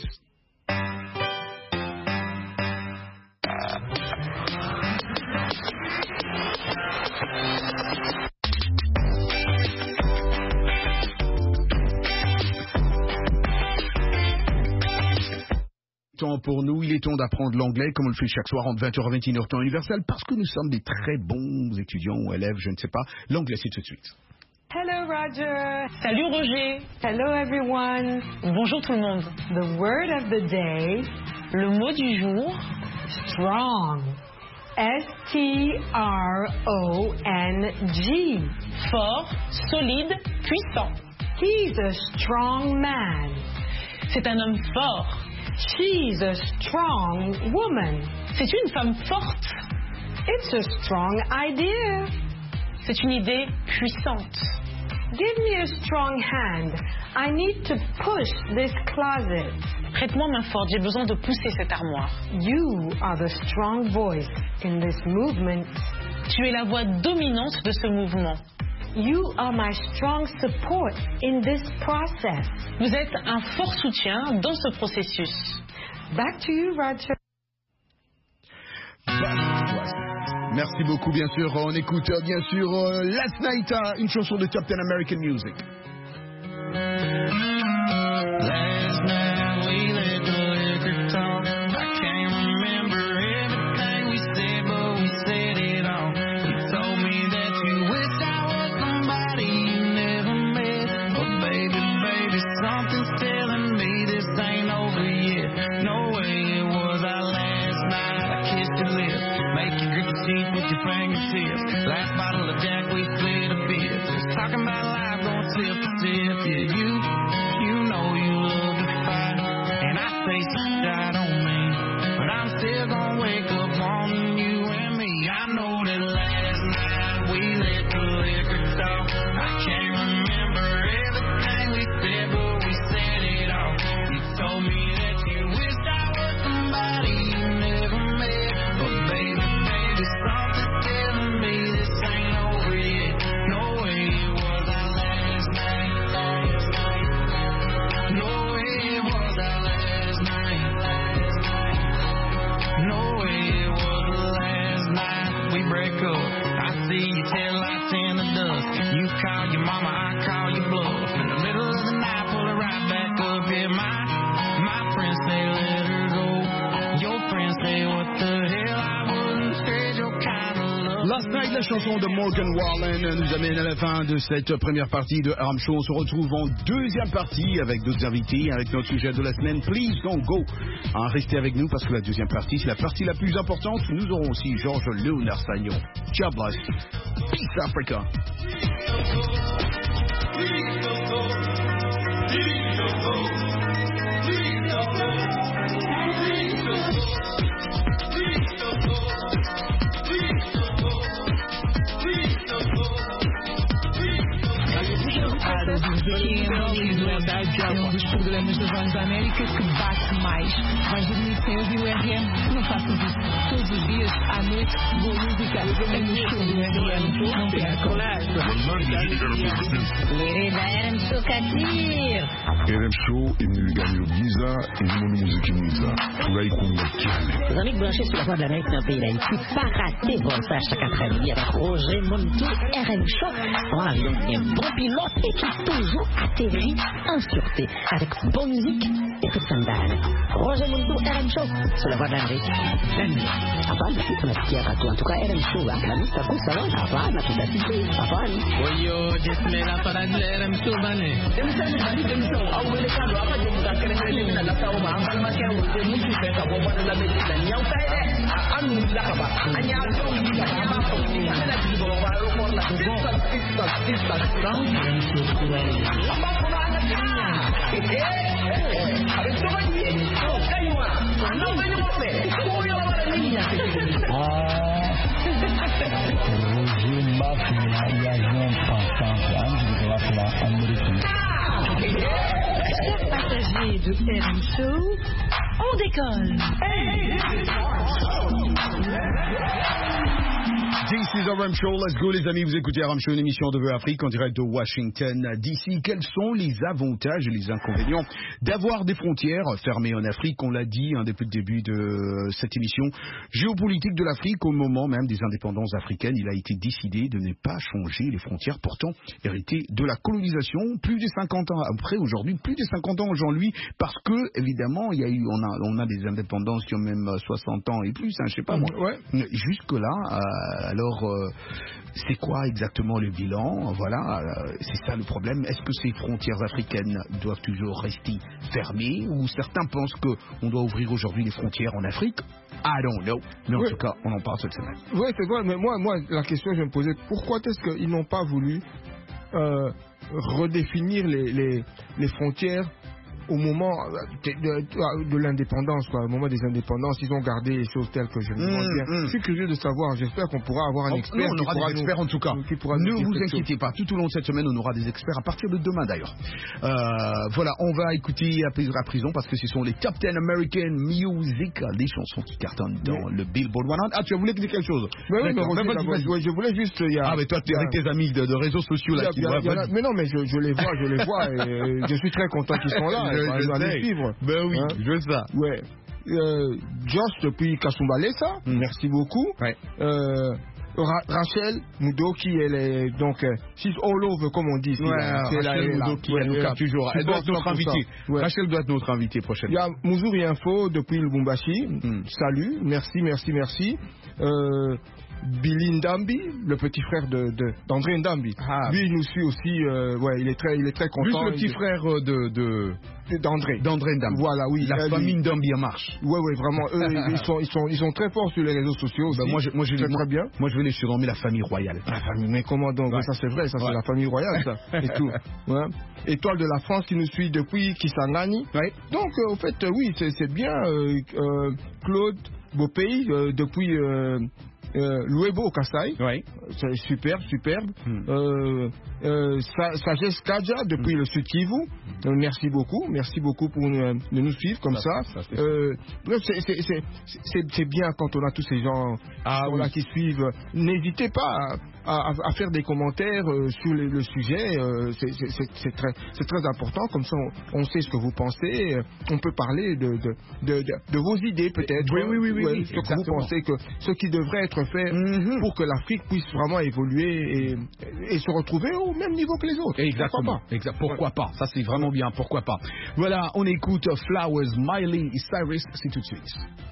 Temps pour nous, il est temps d'apprendre l'anglais comme on le fait chaque soir entre vingt heures et vingt et une heures temps universel parce que nous sommes des très bons étudiants ou élèves, je ne sais pas. L'anglais, c'est tout de suite. Hello Roger. Salut Roger. Hello everyone. Bonjour tout le monde. The word of the day. Le mot du jour. Strong. S T R O N G. Fort, solide, puissant. He's a strong man. C'est un homme fort. She's a strong woman. C'est une femme forte. It's a strong idea. C'est une idée puissante. Give me a strong hand. I need to push this closet. Prête-moi main forte, j'ai besoin de pousser cette armoire. You are the strong voice in this movement. Tu es la voix dominante de ce mouvement. You are my strong support in this process. Vous êtes un fort soutien dans ce processus. Back to you, Roger. Merci beaucoup, bien sûr. On écoute bien sûr euh, Last Night, uh, une chanson de Top dix American Music. Last night we let the liquor talk. I can't remember everything we said, but we said it all. You told me that you wished I was somebody you never met. But baby, baby, something's telling me this ain't over yet. No way it was our last night. I kissed your lips, make you grip your teeth with your fingertips. Last bottle of Jack, we split a bit. Just talking about life, going sip to sip. Yeah, you, you know you love to fight, and I say some I don't mean, but I'm still gonna wake up wanting you and me. I know that last night we let the liquor talk. I can't remember everything we said, but we said it all. You told me that you wished I was somebody you never met, but baby, baby, something's telling me this ain't over yet. No way it was our last night, last night. No way it was our last night, last night. No way it was the last night we break up. I see your taillights in the dust. You call your mama, I call your bluff. In the middle of the night, pull it right back up. Yeah, my, my friends say let her go. Your friends say what the hell, I wouldn't trade your kind of love. Last Night, la chanson de Morgan Wallen nous amène à la fin de cette première partie de Arm Show. On se retrouve en deuxième partie avec d'autres invités, avec notre sujet de la semaine. Please don't go. Hein, restez avec nous parce que la deuxième partie, c'est la partie la plus importante. Nous aurons aussi Georges Léonard Sagnon. Ciao, bless. Peace, Africa. Que envolvido é um dos programas da Voz da América que bate mais. Vais dormir sem ouvir o R M? Não faças isso. Todos os dias, à noite, boa música é no show do R M. Não percam. Querida, R M Show Katir. R M Show e Milgano Giza e Mono Musique Giza. Tugai Kunga Kiane. Les amis branchés sur la Voix de l'Amérique dans le pays d'Haïti, pas rater bon ça chaque après-midi avec Roger Montou, R M Show. On a un bon pilote et qui toujours atterrit en sûreté, avec bonne musique et peu de sandales. Roger Mondo, R M Show, sur la voie d'Amérique. Hapana, tunasikia katu. En tout cas, R M Show, la nuit, ça coûte ça va. Hapana, tutasikia. Hapana. Oyo, jismela para de R M Show, bane. Demsani, bani, demso. Au wele kando, apa je muda kere kere mina la sawo ma ambal ma kya wuce mutu fe ka bo bana la meji la nyau tai de. Anu la ka ba. Anya to mi ka ba ko ni. Ana ji bo ba ro ko la ko. Sista, sista, sista. Sound R M Show kurai. Apa ko na ana kya? Eh, eh. Abe to ba ni. Oh, kaiwa. Anu ba ni mo fe. Ko yo ba ni niña. Ah. Roger Mafia, il y a un enfant, je vais voir la américaine. Chers passagers de R M Show, on décolle. This is R M Show, let's go les amis, vous écoutez R M Show, une émission de Vœux Afrique en direct de Washington D C. Quels sont les avantages et les inconvénients d'avoir des frontières fermées en Afrique? On l'a dit hein, depuis le début de cette émission géopolitique de l'Afrique, au moment même des indépendances africaines, il a été décidé de ne pas changer les frontières pourtant héritées de la colonisation. Plus de cinquante ans après aujourd'hui, plus de cinquante ans aujourd'hui, parce que évidemment il y a eu, on a, on a des indépendances qui ont même soixante ans et plus, hein, je sais pas moi. Ouais. Jusque là. Euh, Alors, euh, c'est quoi exactement le bilan? Voilà, euh, c'est ça le problème. Est-ce que ces frontières africaines doivent toujours rester fermées ou certains pensent qu'on doit ouvrir aujourd'hui les frontières en Afrique? I don't know. Mais en oui. tout cas, on en parle cette semaine. Oui, c'est vrai. Mais moi, moi, la question que je me posais, pourquoi est-ce qu'ils n'ont pas voulu euh, redéfinir les, les, les frontières au moment de, de, de l'indépendance, quoi, au moment des indépendances, ils ont gardé les choses telles que je me demande bien. Mmh. Je suis curieux de savoir, j'espère qu'on pourra avoir un oh, expert. Non, on aura qui des experts nous, en tout cas. Ne vous inquiétez pas, tout au long de cette semaine, on aura des experts à partir de demain d'ailleurs. Euh, voilà, on va écouter à prison parce que ce sont les Top dix American Music, des chansons qui cartonnent dans oui. le Billboard cent. Ah, tu voulais dire quelque chose? Mais oui, mais Roger, vas-y, vas-y. Ouais, je voulais juste. Y a, ah, mais toi, tu es avec tes amis de, de réseaux sociaux là. Qui voient, a, mais non, mais je, je les vois, je les vois et je suis très content qu'ils sont là. je, je sais. Suivre. Ben oui, hein? Je veux ça. Ouais. Euh, Josh depuis Kasumbalesa, mm. merci beaucoup. Ouais. Euh, Ra Rachel Mudoki, elle est donc euh, she's all over comme on dit. Ouais, Rachel là, Mudoki, elle nous capte toujours. Elle doit être notre invitée. Ouais. Rachel doit être notre invitée prochainement. Il y a Muzuri Info depuis Lubumbashi. Mm. Salut, merci, merci, merci. Euh, Billy Ndambi, le petit frère de d'André Ndambi. Ah. Lui, il nous suit aussi. Euh, ouais, il est très, il est très content. Lui, le petit il... frère de de d'André. D'André Ndambi. Voilà, oui. La euh, famille lui... Ndambi en marche. Ouais, ouais, vraiment. Eux, ils sont, ils sont, ils sont très forts sur les réseaux sociaux aussi. Bah, moi, je, moi, je très, très bien. Moi, je vais les surnommer la famille royale. La famille, mais comment donc? Ouais. Ça, c'est vrai. Ça, ouais. C'est la famille royale, ça. Et tout. Ouais. Étoile de la France qui nous suit depuis Kisangani. Ouais. Donc, euh, au fait, euh, oui, c'est bien. Euh, euh, Claude Beaupays euh, depuis. Euh, Euh, Louebo Kassai, oui. C'est super, superbe. Hmm. Euh, euh, Sagesse Kadja depuis hmm. le Sud Kivu. Euh, merci beaucoup, merci beaucoup pour euh, de nous suivre comme ça. ça. ça euh, c'est bien quand on a tous ces gens ah, oui. là qui suivent. N'hésitez pas à, à, à faire des commentaires euh, sur le, le sujet. Euh, c'est très, très important. Comme ça, on, on sait ce que vous pensez. On peut parler de, de, de, de, de vos idées peut-être. Oui, oui, oui, oui, ouais, oui, ce que vous pensez que ce qui devrait être fait mmh. pour que l'Afrique puisse vraiment évoluer et, et se retrouver au même niveau que les autres. Exactement. Pourquoi pas, exact. Pourquoi pas? Ça c'est vraiment bien. Pourquoi pas? Voilà, on écoute Flowers, Miley Cyrus, c'est tout de suite.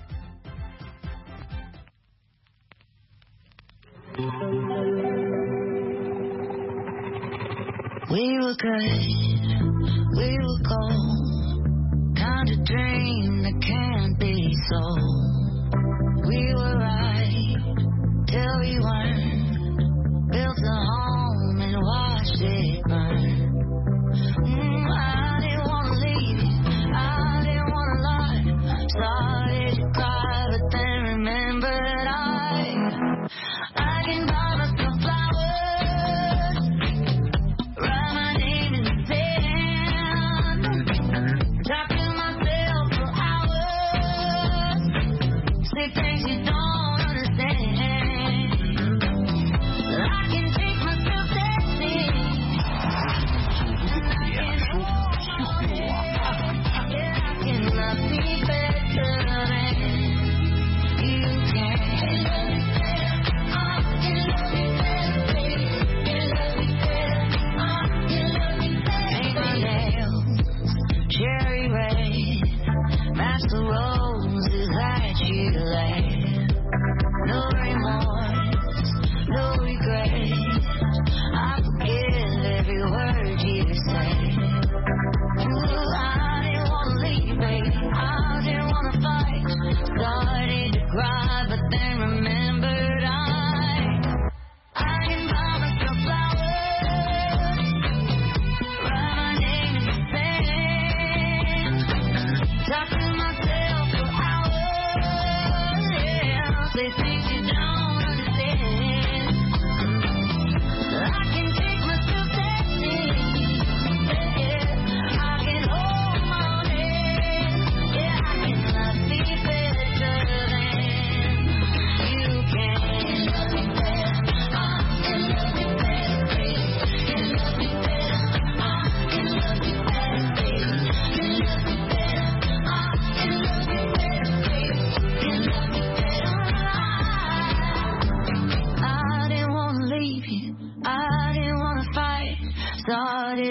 We were good, we were gold, kind of dream that can't be sold. We were right till we weren't, built a home and watched it burn. Mm, I didn't want to leave, I didn't want to lie, started to cry but then remembered I, I can buy myself flowers, write my name in the sand, talk to myself for hours, say things you don't understand.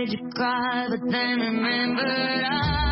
made you cry, but then remembered I.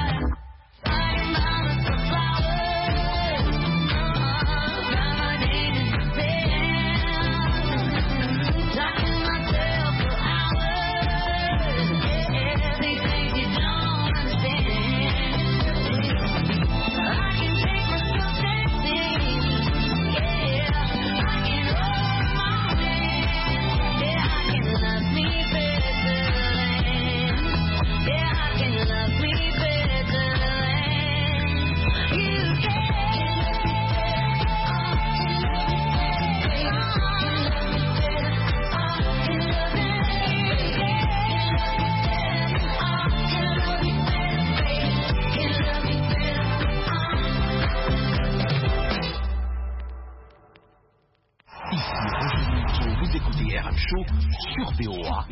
Vous écoutez R M Show sur V O A.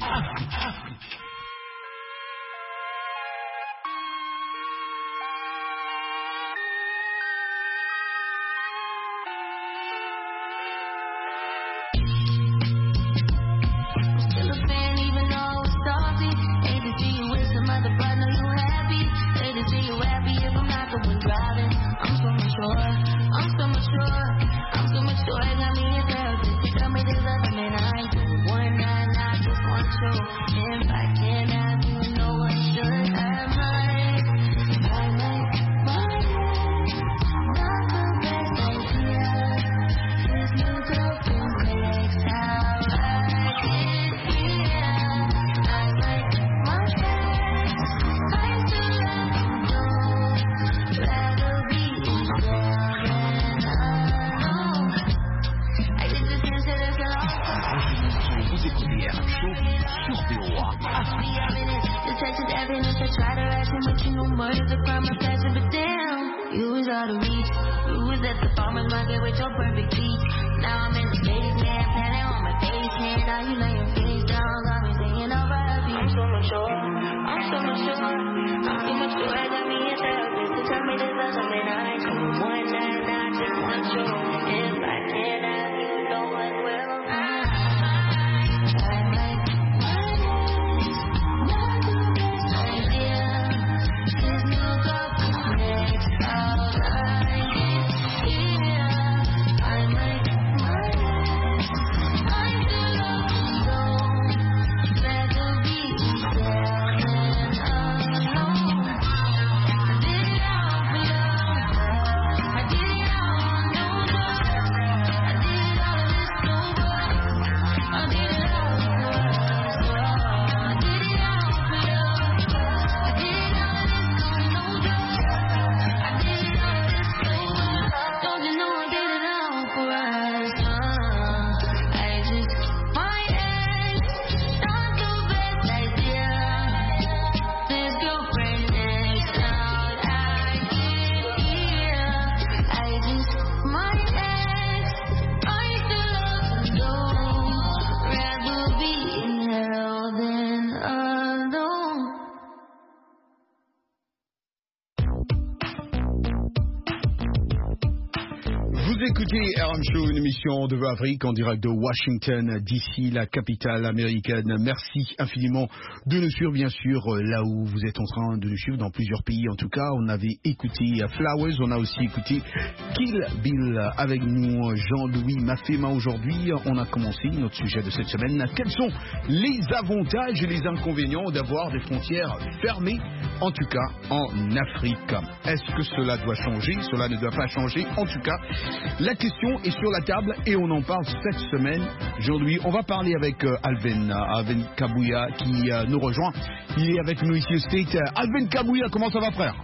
Écoutez R M Show, une émission de Afrique en direct de Washington, D C, la capitale américaine. Merci infiniment de nous suivre, bien sûr, là où vous êtes en train de nous suivre, dans plusieurs pays. En tout cas, on avait écouté Flowers, on a aussi écouté Kill Bill avec nous, Jean-Louis Mafema. Aujourd'hui, on a commencé notre sujet de cette semaine. Quels sont les avantages et les inconvénients d'avoir des frontières fermées, en tout cas en Afrique? Est-ce que cela doit changer? Cela ne doit pas changer. En tout cas, la question est sur la table et on en parle cette semaine. Aujourd'hui, on va parler avec euh, Alvin, Alvin Kabouya qui euh, nous rejoint. Il est avec nous ici au State. Alvin Kabouya, comment ça va, frère?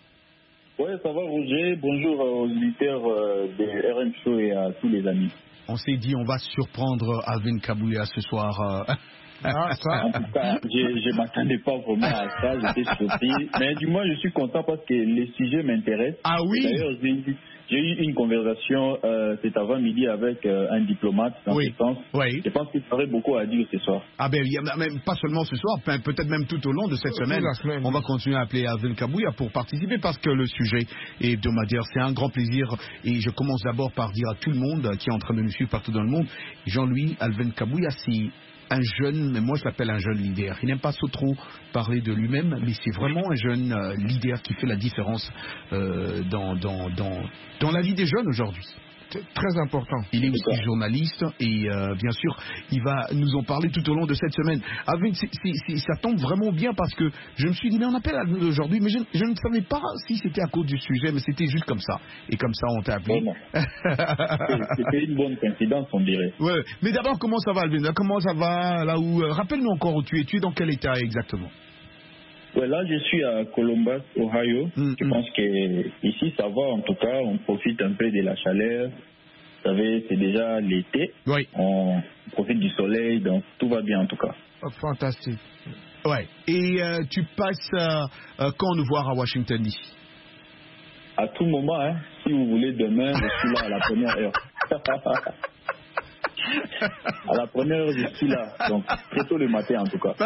Ouais, ça va, Roger. Bonjour aux auditeurs euh, de R M Show et à tous les amis. On s'est dit, on va surprendre Alvin Kabouya ce soir. Euh... Ah, ça. En tout cas, je ne m'attendais pas vraiment à ça, j'étais surpris. Mais du moins, je suis content parce que les sujets m'intéressent. Ah oui? D'ailleurs, j'ai, j'ai eu une conversation euh, cet avant-midi avec euh, un diplomate dans oui. ce sens. Oui. Je pense qu'il y aurait beaucoup à dire ce soir. Ah ben, y a même pas seulement ce soir, peut-être même tout au long de cette semaine. semaine. On va continuer à appeler Alvin Kabouya pour participer parce que le sujet est hebdomadaire. C'est un grand plaisir et je commence d'abord par dire à tout le monde qui est en train de nous suivre partout dans le monde, Jean-Louis, Alvin Kabouya, c'est un jeune, mais moi je l'appelle un jeune leader. Il n'aime pas trop parler de lui-même, mais c'est vraiment un jeune euh, leader qui fait la différence euh, dans, dans, dans, dans la vie des jeunes aujourd'hui. C'est très important. Il est aussi journaliste et euh, bien sûr, il va nous en parler tout au long de cette semaine. Avec, c'est, c'est, c'est, ça tombe vraiment bien parce que je me suis dit, mais on appelle Alvin aujourd'hui, mais je, je ne savais pas si c'était à cause du sujet, mais c'était juste comme ça. Et comme ça, on t'a appelé. Bon, c'était une bonne coïncidence, on dirait. Ouais. Mais d'abord, comment ça va, Alvin? Comment ça va là où euh, rappelle-nous encore où tu es. Tu es dans quel état exactement? Ouais, là, je suis à Columbus, Ohio. Mm, je mm. pense que ici, ça va. En tout cas, on profite un peu de la chaleur. Vous savez, c'est déjà l'été. Oui. On profite du soleil, donc tout va bien en tout cas. Oh, fantastique. Ouais. Et euh, tu passes euh, euh, quand nous voir à Washington D C? À tout moment, hein. Si vous voulez, demain, je suis là à la première heure. À la première heure, je suis là. Donc, très tôt le matin, en tout cas.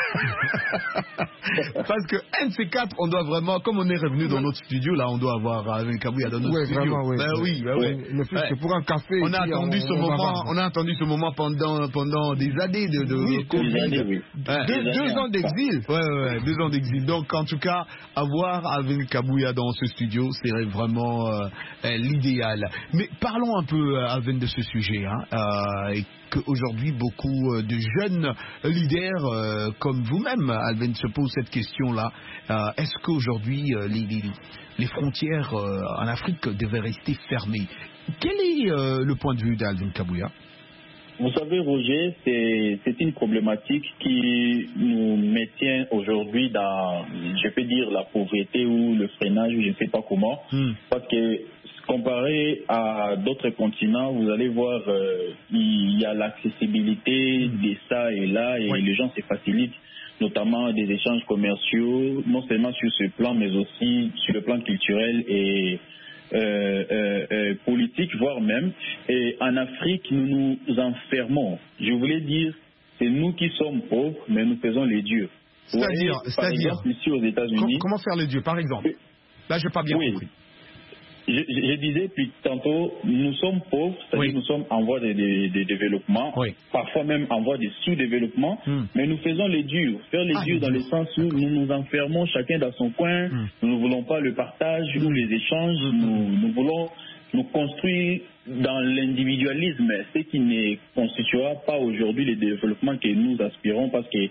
Parce que un de ces quatre, on doit vraiment, comme on est revenu dans notre studio, là, on doit avoir Alvin Kabouya dans notre ouais, studio. Vraiment, ouais. Ben oui, ben oui. Le plus, c'est pour un café. On a attendu on, ce on moment, on a attendu ce moment pendant, pendant des années de, de, oui, de Covid. Des années, oui. Ouais. Deux, des deux années, ans d'exil. Ouais, ouais, ouais, deux ans d'exil. Donc, en tout cas, avoir Alvin Kabouya dans ce studio, c'est vraiment euh, l'idéal. Mais parlons un peu, Alvin, de ce sujet, hein, euh, et qu'aujourd'hui, beaucoup de jeunes leaders euh, comme vous-même, Alvin, se posent cette question-là. Euh, est-ce qu'aujourd'hui, euh, les, les, les frontières euh, en Afrique devaient rester fermées? Quel est euh, le point de vue d'Alvin Kabouya? Vous savez, Roger, c'est, c'est une problématique qui nous maintient aujourd'hui dans, je peux dire, la pauvreté ou le freinage, je ne sais pas comment. Mm. Parce que comparé à d'autres continents, vous allez voir, euh, il y a l'accessibilité de ça et là, et oui. les gens se facilitent, notamment des échanges commerciaux, non seulement sur ce plan, mais aussi sur le plan culturel et euh, euh, euh, politique, voire même. Et en Afrique, nous nous enfermons. Je voulais dire, c'est nous qui sommes pauvres, mais nous faisons les dieux. C'est-à-dire, voyez, c'est-à-dire exemple, ici aux États-Unis. Comment faire les dieux, par exemple? Là, je n'ai pas bien oui. compris. Je, je, je disais puis tantôt, nous sommes pauvres, c'est-à-dire oui. nous sommes en voie de, de, de développement, oui. parfois même en voie de sous-développement, mm. mais nous faisons les durs. Faire les ah, durs dans le sens où nous nous enfermons chacun dans son coin, mm. nous ne voulons pas le partage mm. ou les échanges, mm. nous, nous voulons nous construire dans l'individualisme, ce qui ne constituera pas aujourd'hui le développement que nous aspirons, parce que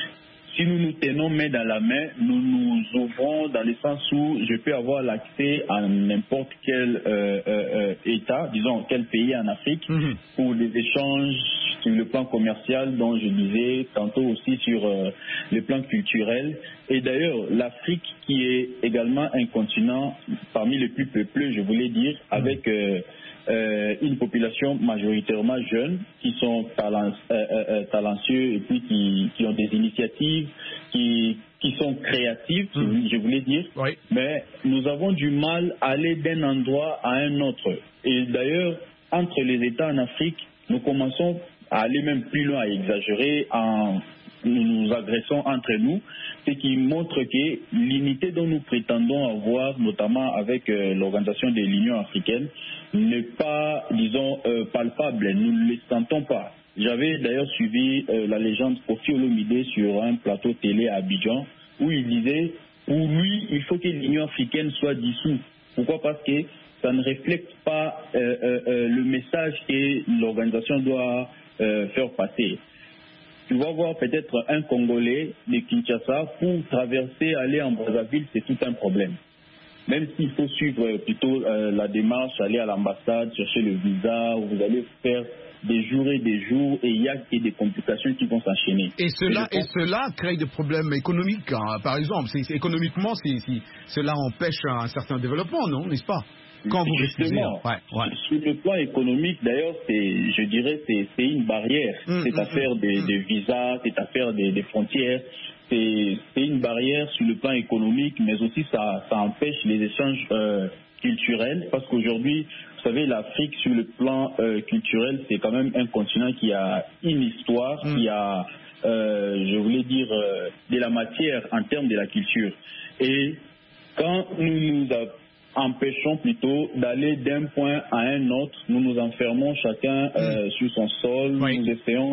si nous nous tenons main dans la main, nous nous ouvrons dans le sens où je peux avoir l'accès à n'importe quel euh, euh, État, disons quel pays en Afrique, mm-hmm. pour des échanges sur le plan commercial, dont je disais tantôt aussi sur euh, le plan culturel. Et d'ailleurs, l'Afrique qui est également un continent parmi les plus peuplés, je voulais dire, avec euh, euh, une population majoritairement jeune, qui sont talent, euh, euh, talentueux et puis qui, qui ont des initiatives, qui, qui sont créatives, mmh. je voulais dire. Oui. Mais nous avons du mal à aller d'un endroit à un autre. Et d'ailleurs, entre les États en Afrique, nous commençons à aller même plus loin, à exagérer, en, nous nous agressons entre nous, ce qui montre que l'unité dont nous prétendons avoir, notamment avec euh, l'organisation de l'Union africaine, n'est pas, disons, euh, palpable. Nous ne le sentons pas. J'avais d'ailleurs suivi euh, la légende Kofi Olomide sur un plateau télé à Abidjan, où il disait, pour lui, il faut que l'Union africaine soit dissoute. Pourquoi? Parce que ça ne reflète pas euh, euh, euh, le message que l'organisation doit euh, faire passer. Tu vas voir peut-être un Congolais de Kinshasa, pour traverser, aller en Brazzaville, c'est tout un problème. Même s'il faut suivre plutôt euh, la démarche, aller à l'ambassade, chercher le visa, vous allez faire des jours et des jours, et il y a des complications qui vont s'enchaîner. Et cela, et, et cela crée des problèmes économiques, hein, par exemple. C'est, c'est, économiquement, c'est, c'est, cela empêche un certain développement, non, n'est-ce pas? Quand vous Justement, ouais, ouais. sur le plan économique, d'ailleurs, c'est, je dirais, c'est, c'est une barrière. Mmh, cette mmh, affaire mmh. des, des visas, cette affaire des, des frontières, c'est, c'est une barrière sur le plan économique, mais aussi ça, ça empêche les échanges euh, culturels, parce qu'aujourd'hui, vous savez, l'Afrique, sur le plan euh, culturel, c'est quand même un continent qui a une histoire, mmh. qui a, euh, je voulais dire, euh, de la matière en termes de la culture. Et quand nous nous avons empêchons plutôt d'aller d'un point à un autre. Nous nous enfermons chacun euh, mmh. sur son sol. Oui. Nous essayons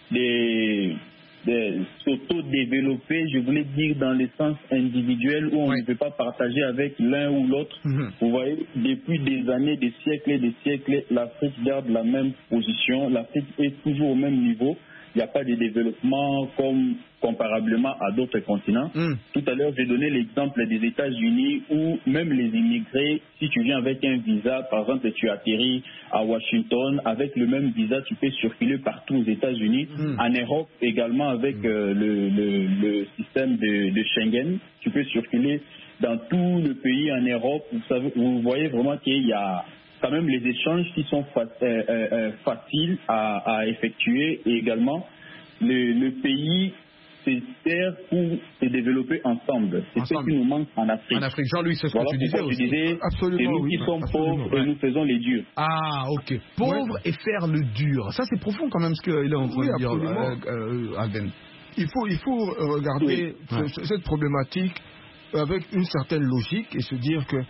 des, des s'auto-développer, je voulais dire dans le sens individuel où on ouais. ne peut pas partager avec l'un ou l'autre. Mm-hmm. Vous voyez, depuis des années, des siècles et des siècles, l'Afrique garde la même position. L'Afrique est toujours au même niveau. Il n'y a pas de développement comme comparablement à d'autres continents. Mm. Tout à l'heure, j'ai donné l'exemple des États-Unis où même les immigrés, si tu viens avec un visa, par exemple, tu atterris à Washington, avec le même visa, tu peux circuler partout aux États-Unis. Mm. En Europe, également avec mm. euh, le, le, le système de, de Schengen, tu peux circuler dans tout le pays en Europe. Vous, savez, vous voyez vraiment qu'il y a quand même les échanges qui sont fa euh, euh, faciles à, à effectuer et également le, le pays se sert pour se développer ensemble. C'est ce qui nous manque en Afrique. En Afrique, Jean-Louis, c'est ce voilà que tu disais aussi. Je disais, absolument, c'est nous oui, qui sommes absolument, pauvres ouais. et nous faisons les durs. Ah, ok. Pauvres ouais. et faire le dur. Ça, c'est profond quand même ce qu'il est en train oui, de dire, euh, euh, Alben. Il faut, il faut regarder oui. ce, cette problématique avec une certaine logique et se dire que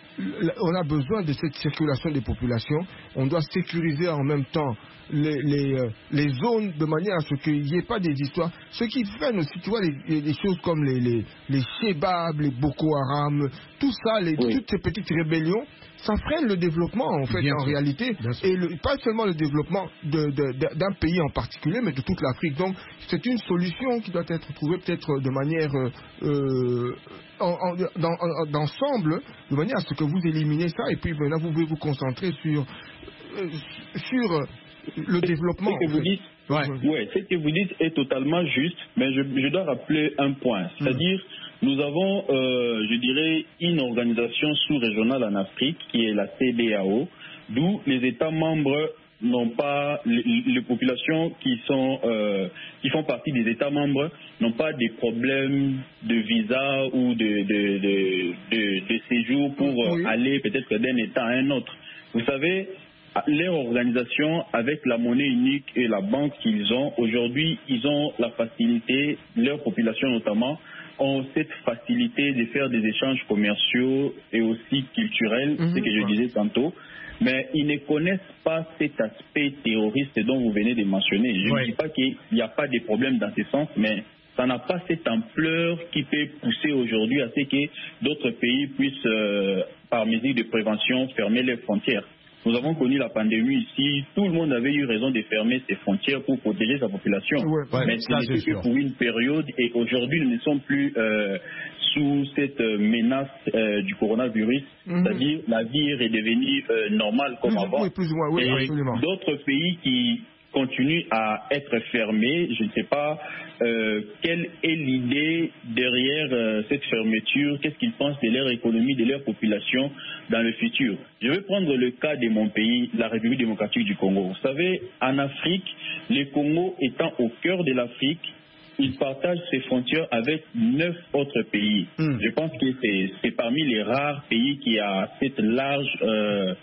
on a besoin de cette circulation des populations. On doit sécuriser en même temps les, les, euh, les zones de manière à ce qu'il n'y ait pas des histoires. Ce qui freine aussi, tu vois, les, les choses comme les, les, les Shebab, les Boko Haram, tout ça, les, oui. toutes ces petites rébellions, ça freine le développement en fait, bien en sûr. réalité. Et le, pas seulement le développement de, de, de, d'un pays en particulier, mais de toute l'Afrique. Donc, c'est une solution qui doit être trouvée peut-être de manière euh, euh, en, en, dans, en, d'ensemble, de manière à ce que vous éliminez ça et puis maintenant vous pouvez vous concentrer sur, euh, sur le développement. Ce que vous dites, ouais. Ouais, ce que vous dites est totalement juste, mais je, je dois rappeler un point, c'est-à-dire mmh. nous avons, euh, je dirais, une organisation sous-régionale en Afrique qui est la C D A O, d'où les États membres n'ont pas, les, les populations qui sont, euh, qui font partie des États membres n'ont pas des problèmes de visa ou de, de, de, de, de séjour pour oui. aller peut-être d'un État à un autre. Vous savez, leur organisation, avec la monnaie unique et la banque qu'ils ont, aujourd'hui, ils ont la facilité, leur population notamment, ont cette facilité de faire des échanges commerciaux et aussi culturels, mm-hmm. ce que je disais tantôt. Mais ils ne connaissent pas cet aspect terroriste dont vous venez de mentionner. Je oui. ne dis pas qu'il n'y a pas de problème dans ce sens, mais ça n'a pas cette ampleur qui peut pousser aujourd'hui à ce que d'autres pays puissent, euh, par mesure de prévention, fermer leurs frontières. Nous avons connu la pandémie ici, tout le monde avait eu raison de fermer ses frontières pour protéger sa population. Ouais, ouais, mais c'était que pour une période et aujourd'hui nous ne sommes plus euh, sous cette menace euh, du coronavirus, mm-hmm. c'est-à-dire la vie est redevenue euh, normale comme plus, avant. Oui, plus ou moins, oui, et absolument. D'autres pays qui continuent à être fermés, je ne sais pas euh, quelle est l'idée derrière euh, cette fermeture, qu'est-ce qu'ils pensent de leur économie, de leur population dans le futur. Je vais prendre le cas de mon pays, la République démocratique du Congo. Vous savez, en Afrique, le Congo étant au cœur de l'Afrique, il partage ses frontières avec neuf autres pays. Mm. Je pense que c'est, c'est parmi les rares pays qui a cette large, euh,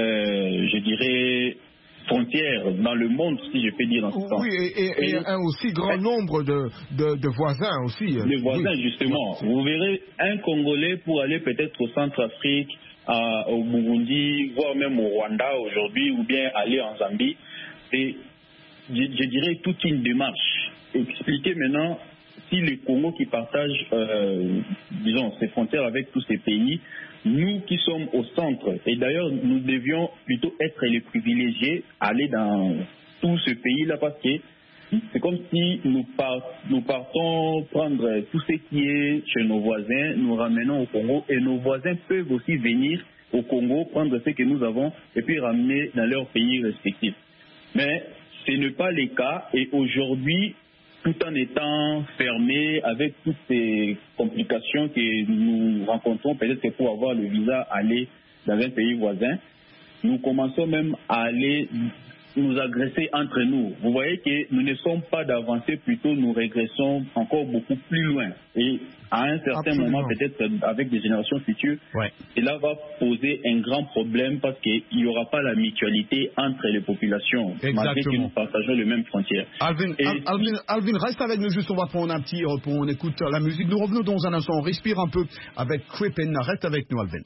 euh, je dirais, frontières dans le monde, si je peux dire dans ce sens. Oui, et, et, et un aussi grand nombre de, de, de voisins aussi. De voisins, oui. justement. Oui. Vous verrez, un Congolais pour aller peut-être au Centrafrique, à, au Burundi, voire même au Rwanda aujourd'hui, ou bien aller en Zambie, c'est, je, je dirais, toute une démarche. Expliquer maintenant si le Congo qui partage, euh, disons, ses frontières avec tous ces pays, nous qui sommes au centre, et d'ailleurs nous devions plutôt être les privilégiés, aller dans tout ce pays-là parce que c'est comme si nous, part, nous partons prendre tout ce qui est chez nos voisins, nous ramenons au Congo et nos voisins peuvent aussi venir au Congo, prendre ce que nous avons et puis ramener dans leur pays respectifs. Mais ce n'est pas le cas et aujourd'hui, tout en étant fermé avec toutes ces complications que nous rencontrons, peut-être que pour avoir le visa, aller dans un pays voisin, nous commençons même à aller nous agresser entre nous. Vous voyez que nous ne sommes pas d'avancée, plutôt nous régressons encore beaucoup plus loin. Et à un certain Absolument. moment, peut-être avec des générations futures, ouais. cela va poser un grand problème parce qu'il n'y aura pas la mutualité entre les populations, Exactement. malgré que nous partageons les mêmes frontières. Alvin, Et... Alvin, Alvin, reste avec nous juste, on va prendre un petit repos, on écoute la musique. Nous revenons dans un instant, on respire un peu avec Crippen. Reste avec nous, Alvin.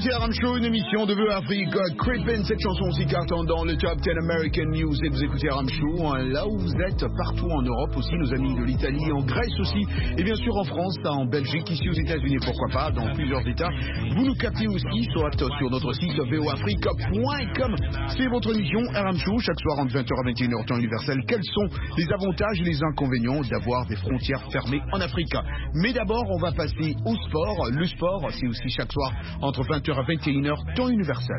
écoutez R M Show, une émission de Vœux Afrique. Creepin', cette chanson aussi cartonne dans le Top dix American Music. Vous écoutez R M Show, hein, là où vous êtes, partout en Europe aussi, nos amis de l'Italie, en Grèce aussi, et bien sûr en France, en Belgique, ici aux États-Unis, pourquoi pas, dans plusieurs États. Vous nous captez aussi, soit sur notre site voafrique point com. C'est votre émission R M Show, chaque soir entre vingt heures à vingt et une heures temps universel. Quels sont les avantages et les inconvénients d'avoir des frontières fermées en Afrique? Mais d'abord, on va passer au sport. Le sport, c'est aussi chaque soir entre vingt heures à vingt et une heures temps universel.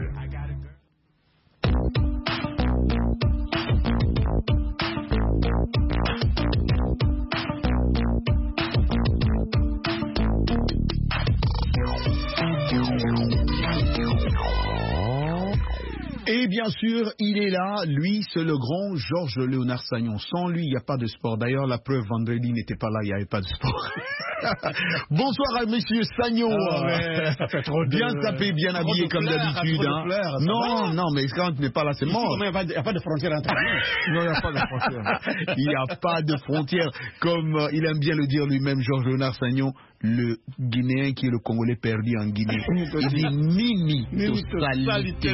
Et bien sûr, il est là, lui, c'est le grand Georges Léonard Sagnon. Sans lui, il n'y a pas de sport. D'ailleurs, la preuve, vendredi n'était pas là, il n'y avait pas de sport. Bonsoir à monsieur Sagnon. Oh, ouais, ça fait trop de... Bien tapé, bien habillé comme d'habitude. Hein. Fleurs, non, non, mais quand tu n'es pas là, c'est mort. Il n'y a pas de frontière entre nous. Non, il n'y a pas de frontière. Il n'y a pas de frontière. Comme euh, il aime bien le dire lui-même, Georges Léonard Sagnon, le Guinéen qui est le Congolais perdu en Guinée. Il dit Mimi totalité.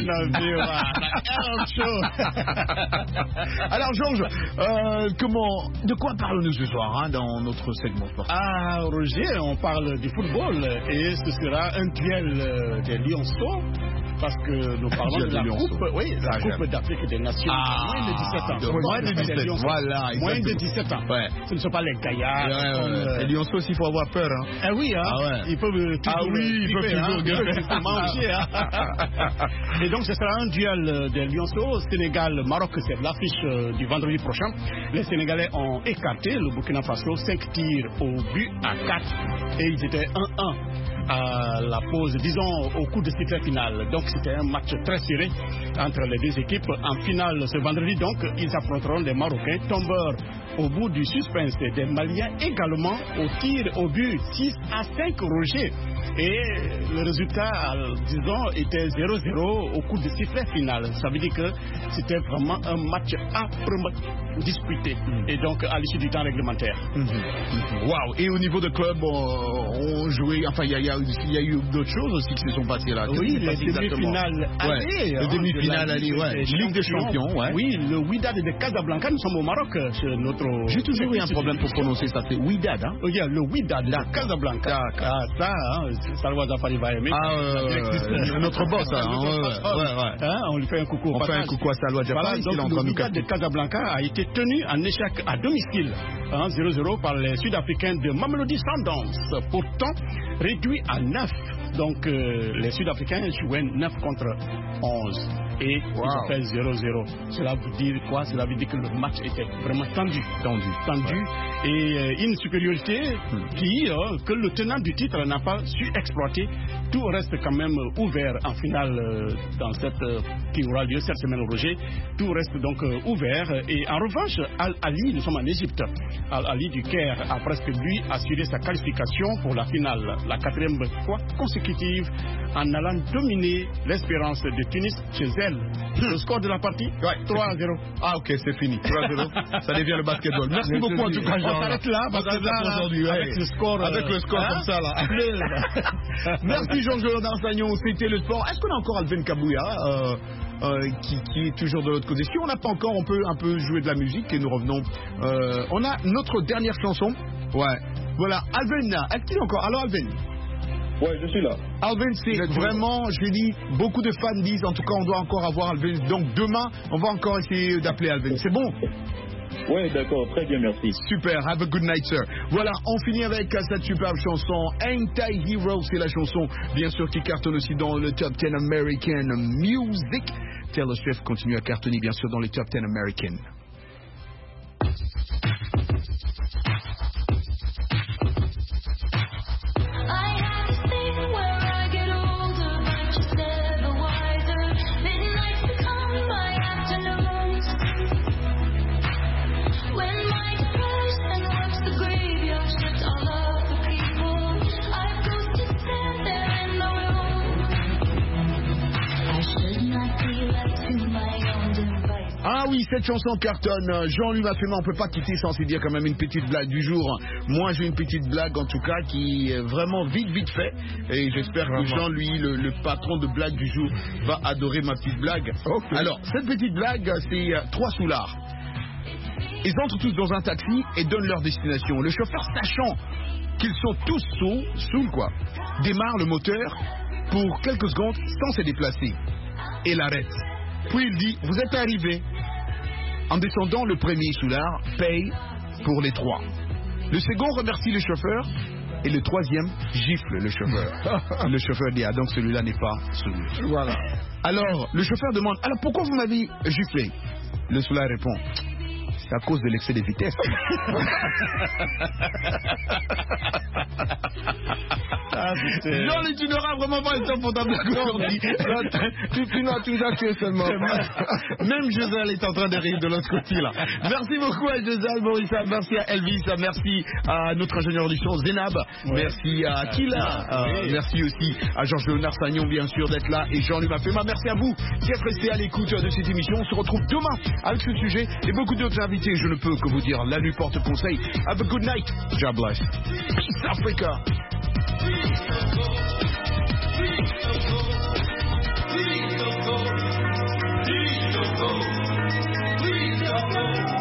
Alors Georges, euh, comment, de quoi parlons-nous ce soir hein, dans notre segment sportif? Ah Roger, on parle du football et ce sera un duel des Lionceaux. Parce que nous parlons de la coupe, oui, la coupe d'Afrique des Nations. Ah, moins de dix-sept ans. Moins de dix-sept ans. Voilà, moins de dix-sept ans. Ouais. Ce ne sont pas les gaillards. Ouais, ouais, ouais. Euh... Les Lionceaux aussi, il faut avoir peur. Hein. Ah oui, hein. Ah ouais. Ils peuvent toujours ah oui, ils peuvent toujours hein, manger. Hein. Et donc, ce sera un duel des Lionceaux. Sénégal-Maroc, c'est l'affiche du vendredi prochain. Les Sénégalais ont écarté le Burkina Faso, cinq tirs au but à quatre. Et ils étaient un un à la pause, disons, au coup de sifflet final. Donc, c'était un match très serré entre les deux équipes. En finale, ce vendredi, donc, ils affronteront des Marocains tombeurs au bout du suspense, des Maliens également au tir au but six à cinq Roger. Et le résultat, disons, était zéro zéro au coup de sifflet final. Ça veut dire que c'était vraiment un match âprement disputé. Mm. Et donc, à l'issue du temps réglementaire. Waouh! Mm-hmm. Wow. Et au niveau de club, on, on jouait, enfin, il y, y, y a eu d'autres choses aussi qui se sont passées là. Oui, les demi-finales allées. Ouais. Les demi-finales allées, ouais. Ligue des champions, ouais. Oui, le Wydad de Casablanca, nous sommes au Maroc, chez notre... J'ai toujours eu un problème pour prononcer ça, c'est Wydad, hein? Oui, le Wydad de Casablanca. Ah, ça, hein, Salwa Zafari va aimer. Ah, euh, notre boss, hein, ouais, ouais, ouais. Hein, on lui fait un coucou au On passage. fait un coucou à Salwa Zafari, voilà, donc le Wydad de Casablanca a été tenu en échec à domicile, hein, zéro zéro par les Sud-Africains de Mamelodi Sundowns, pourtant réduit à neuf. Donc euh, les Sud-Africains jouaient neuf contre onze. Et wow. Ils ont fait zéro zéro. Cela veut dire quoi? Cela veut dire que le match était vraiment tendu. Tendu. Tendu. Ouais. Et euh, une supériorité hmm. qui, euh, que le tenant du titre n'a pas su exploiter. Tout reste quand même ouvert en finale euh, dans cette, euh, qui aura lieu cette semaine au Roger. Tout reste donc euh, ouvert. Et en revanche, Al-Ali, nous sommes en Égypte. Al-Ali du Caire a presque lui assuré sa qualification pour la finale. La quatrième fois consécutive en allant dominer l'Espérance de Tunis chez elle. Le score de la partie, ouais, trois à zéro. Ah ok, c'est fini, trois à zéro. Ça devient le basketball. Merci beaucoup en tout cas, Jean. On s'arrête là, parce que là, aujourd'hui, ouais. Avec le score, avec le score hein? Comme ça là. Merci Georges Léonard Sagnon, c'était le sport. Est-ce qu'on a encore Alvin Kabouya euh, euh, qui, qui est toujours de l'autre côté? Si on n'a pas encore, on peut un peu jouer de la musique et nous revenons. Euh, on a notre dernière chanson. Ouais. Voilà, Alvin, est-ce qu'il est encore? Alors Alvin. Ouais, je suis là. Alvin, c'est vraiment, je dis, beaucoup de fans disent, en tout cas, on doit encore avoir Alvin. Donc demain, on va encore essayer d'appeler Alvin. C'est bon? Oui, d'accord, très bien, merci. Super, have a good night, sir. Voilà, on finit avec cette superbe chanson, Ain't I Hero, c'est la chanson, bien sûr, qui cartonne aussi dans le Top dix American Music. Taylor Swift continue à cartonner, bien sûr, dans les Top dix American. Ah oui, cette chanson cartonne. Jean-Louis Mafema, on peut pas quitter sans se dire quand même une petite blague du jour. Moi, j'ai une petite blague en tout cas qui est vraiment vite, vite fait. Et j'espère que Jean-Louis, le, le patron de blague du jour, va adorer ma petite blague. Okay. Alors, cette petite blague, c'est euh, trois soulards. Ils entrent tous dans un taxi et donnent leur destination. Le chauffeur, sachant qu'ils sont tous sous, sous quoi, démarre le moteur pour quelques secondes sans se déplacer. Et l'arrête. Puis il dit, vous êtes arrivés. En descendant, le premier soulard paye pour les trois. Le second remercie le chauffeur et le troisième gifle le chauffeur. Le chauffeur dit, ah donc celui-là n'est pas sourd. Voilà. Alors, le chauffeur demande, alors pourquoi vous m'avez giflé? Le soulard répond, c'est à cause de l'excès de vitesse. Ah, Jean, tu n'auras vraiment pas le temps pour ta blague aujourd'hui. Tu, tu n'as tout tué seulement. Même Josal est en train de rire de l'autre côté là. Merci beaucoup à Josal, Morissa, merci à Elvis, merci à notre ingénieur du son Zénab, ouais. Merci à Kila, euh, oui. Merci aussi à Georges-Léonard Sagnon bien sûr d'être là et Jean-Louis Mafema. Merci à vous qui êtes restés à l'écoute de cette émission. On se retrouve demain avec ce sujet et beaucoup d'autres invités. Je ne peux que vous dire, la nuit porte conseil. Have a good night. God bless. Peace Africa. Please don't go. Please don't go. Please don't go. Please don't go. Please don't go.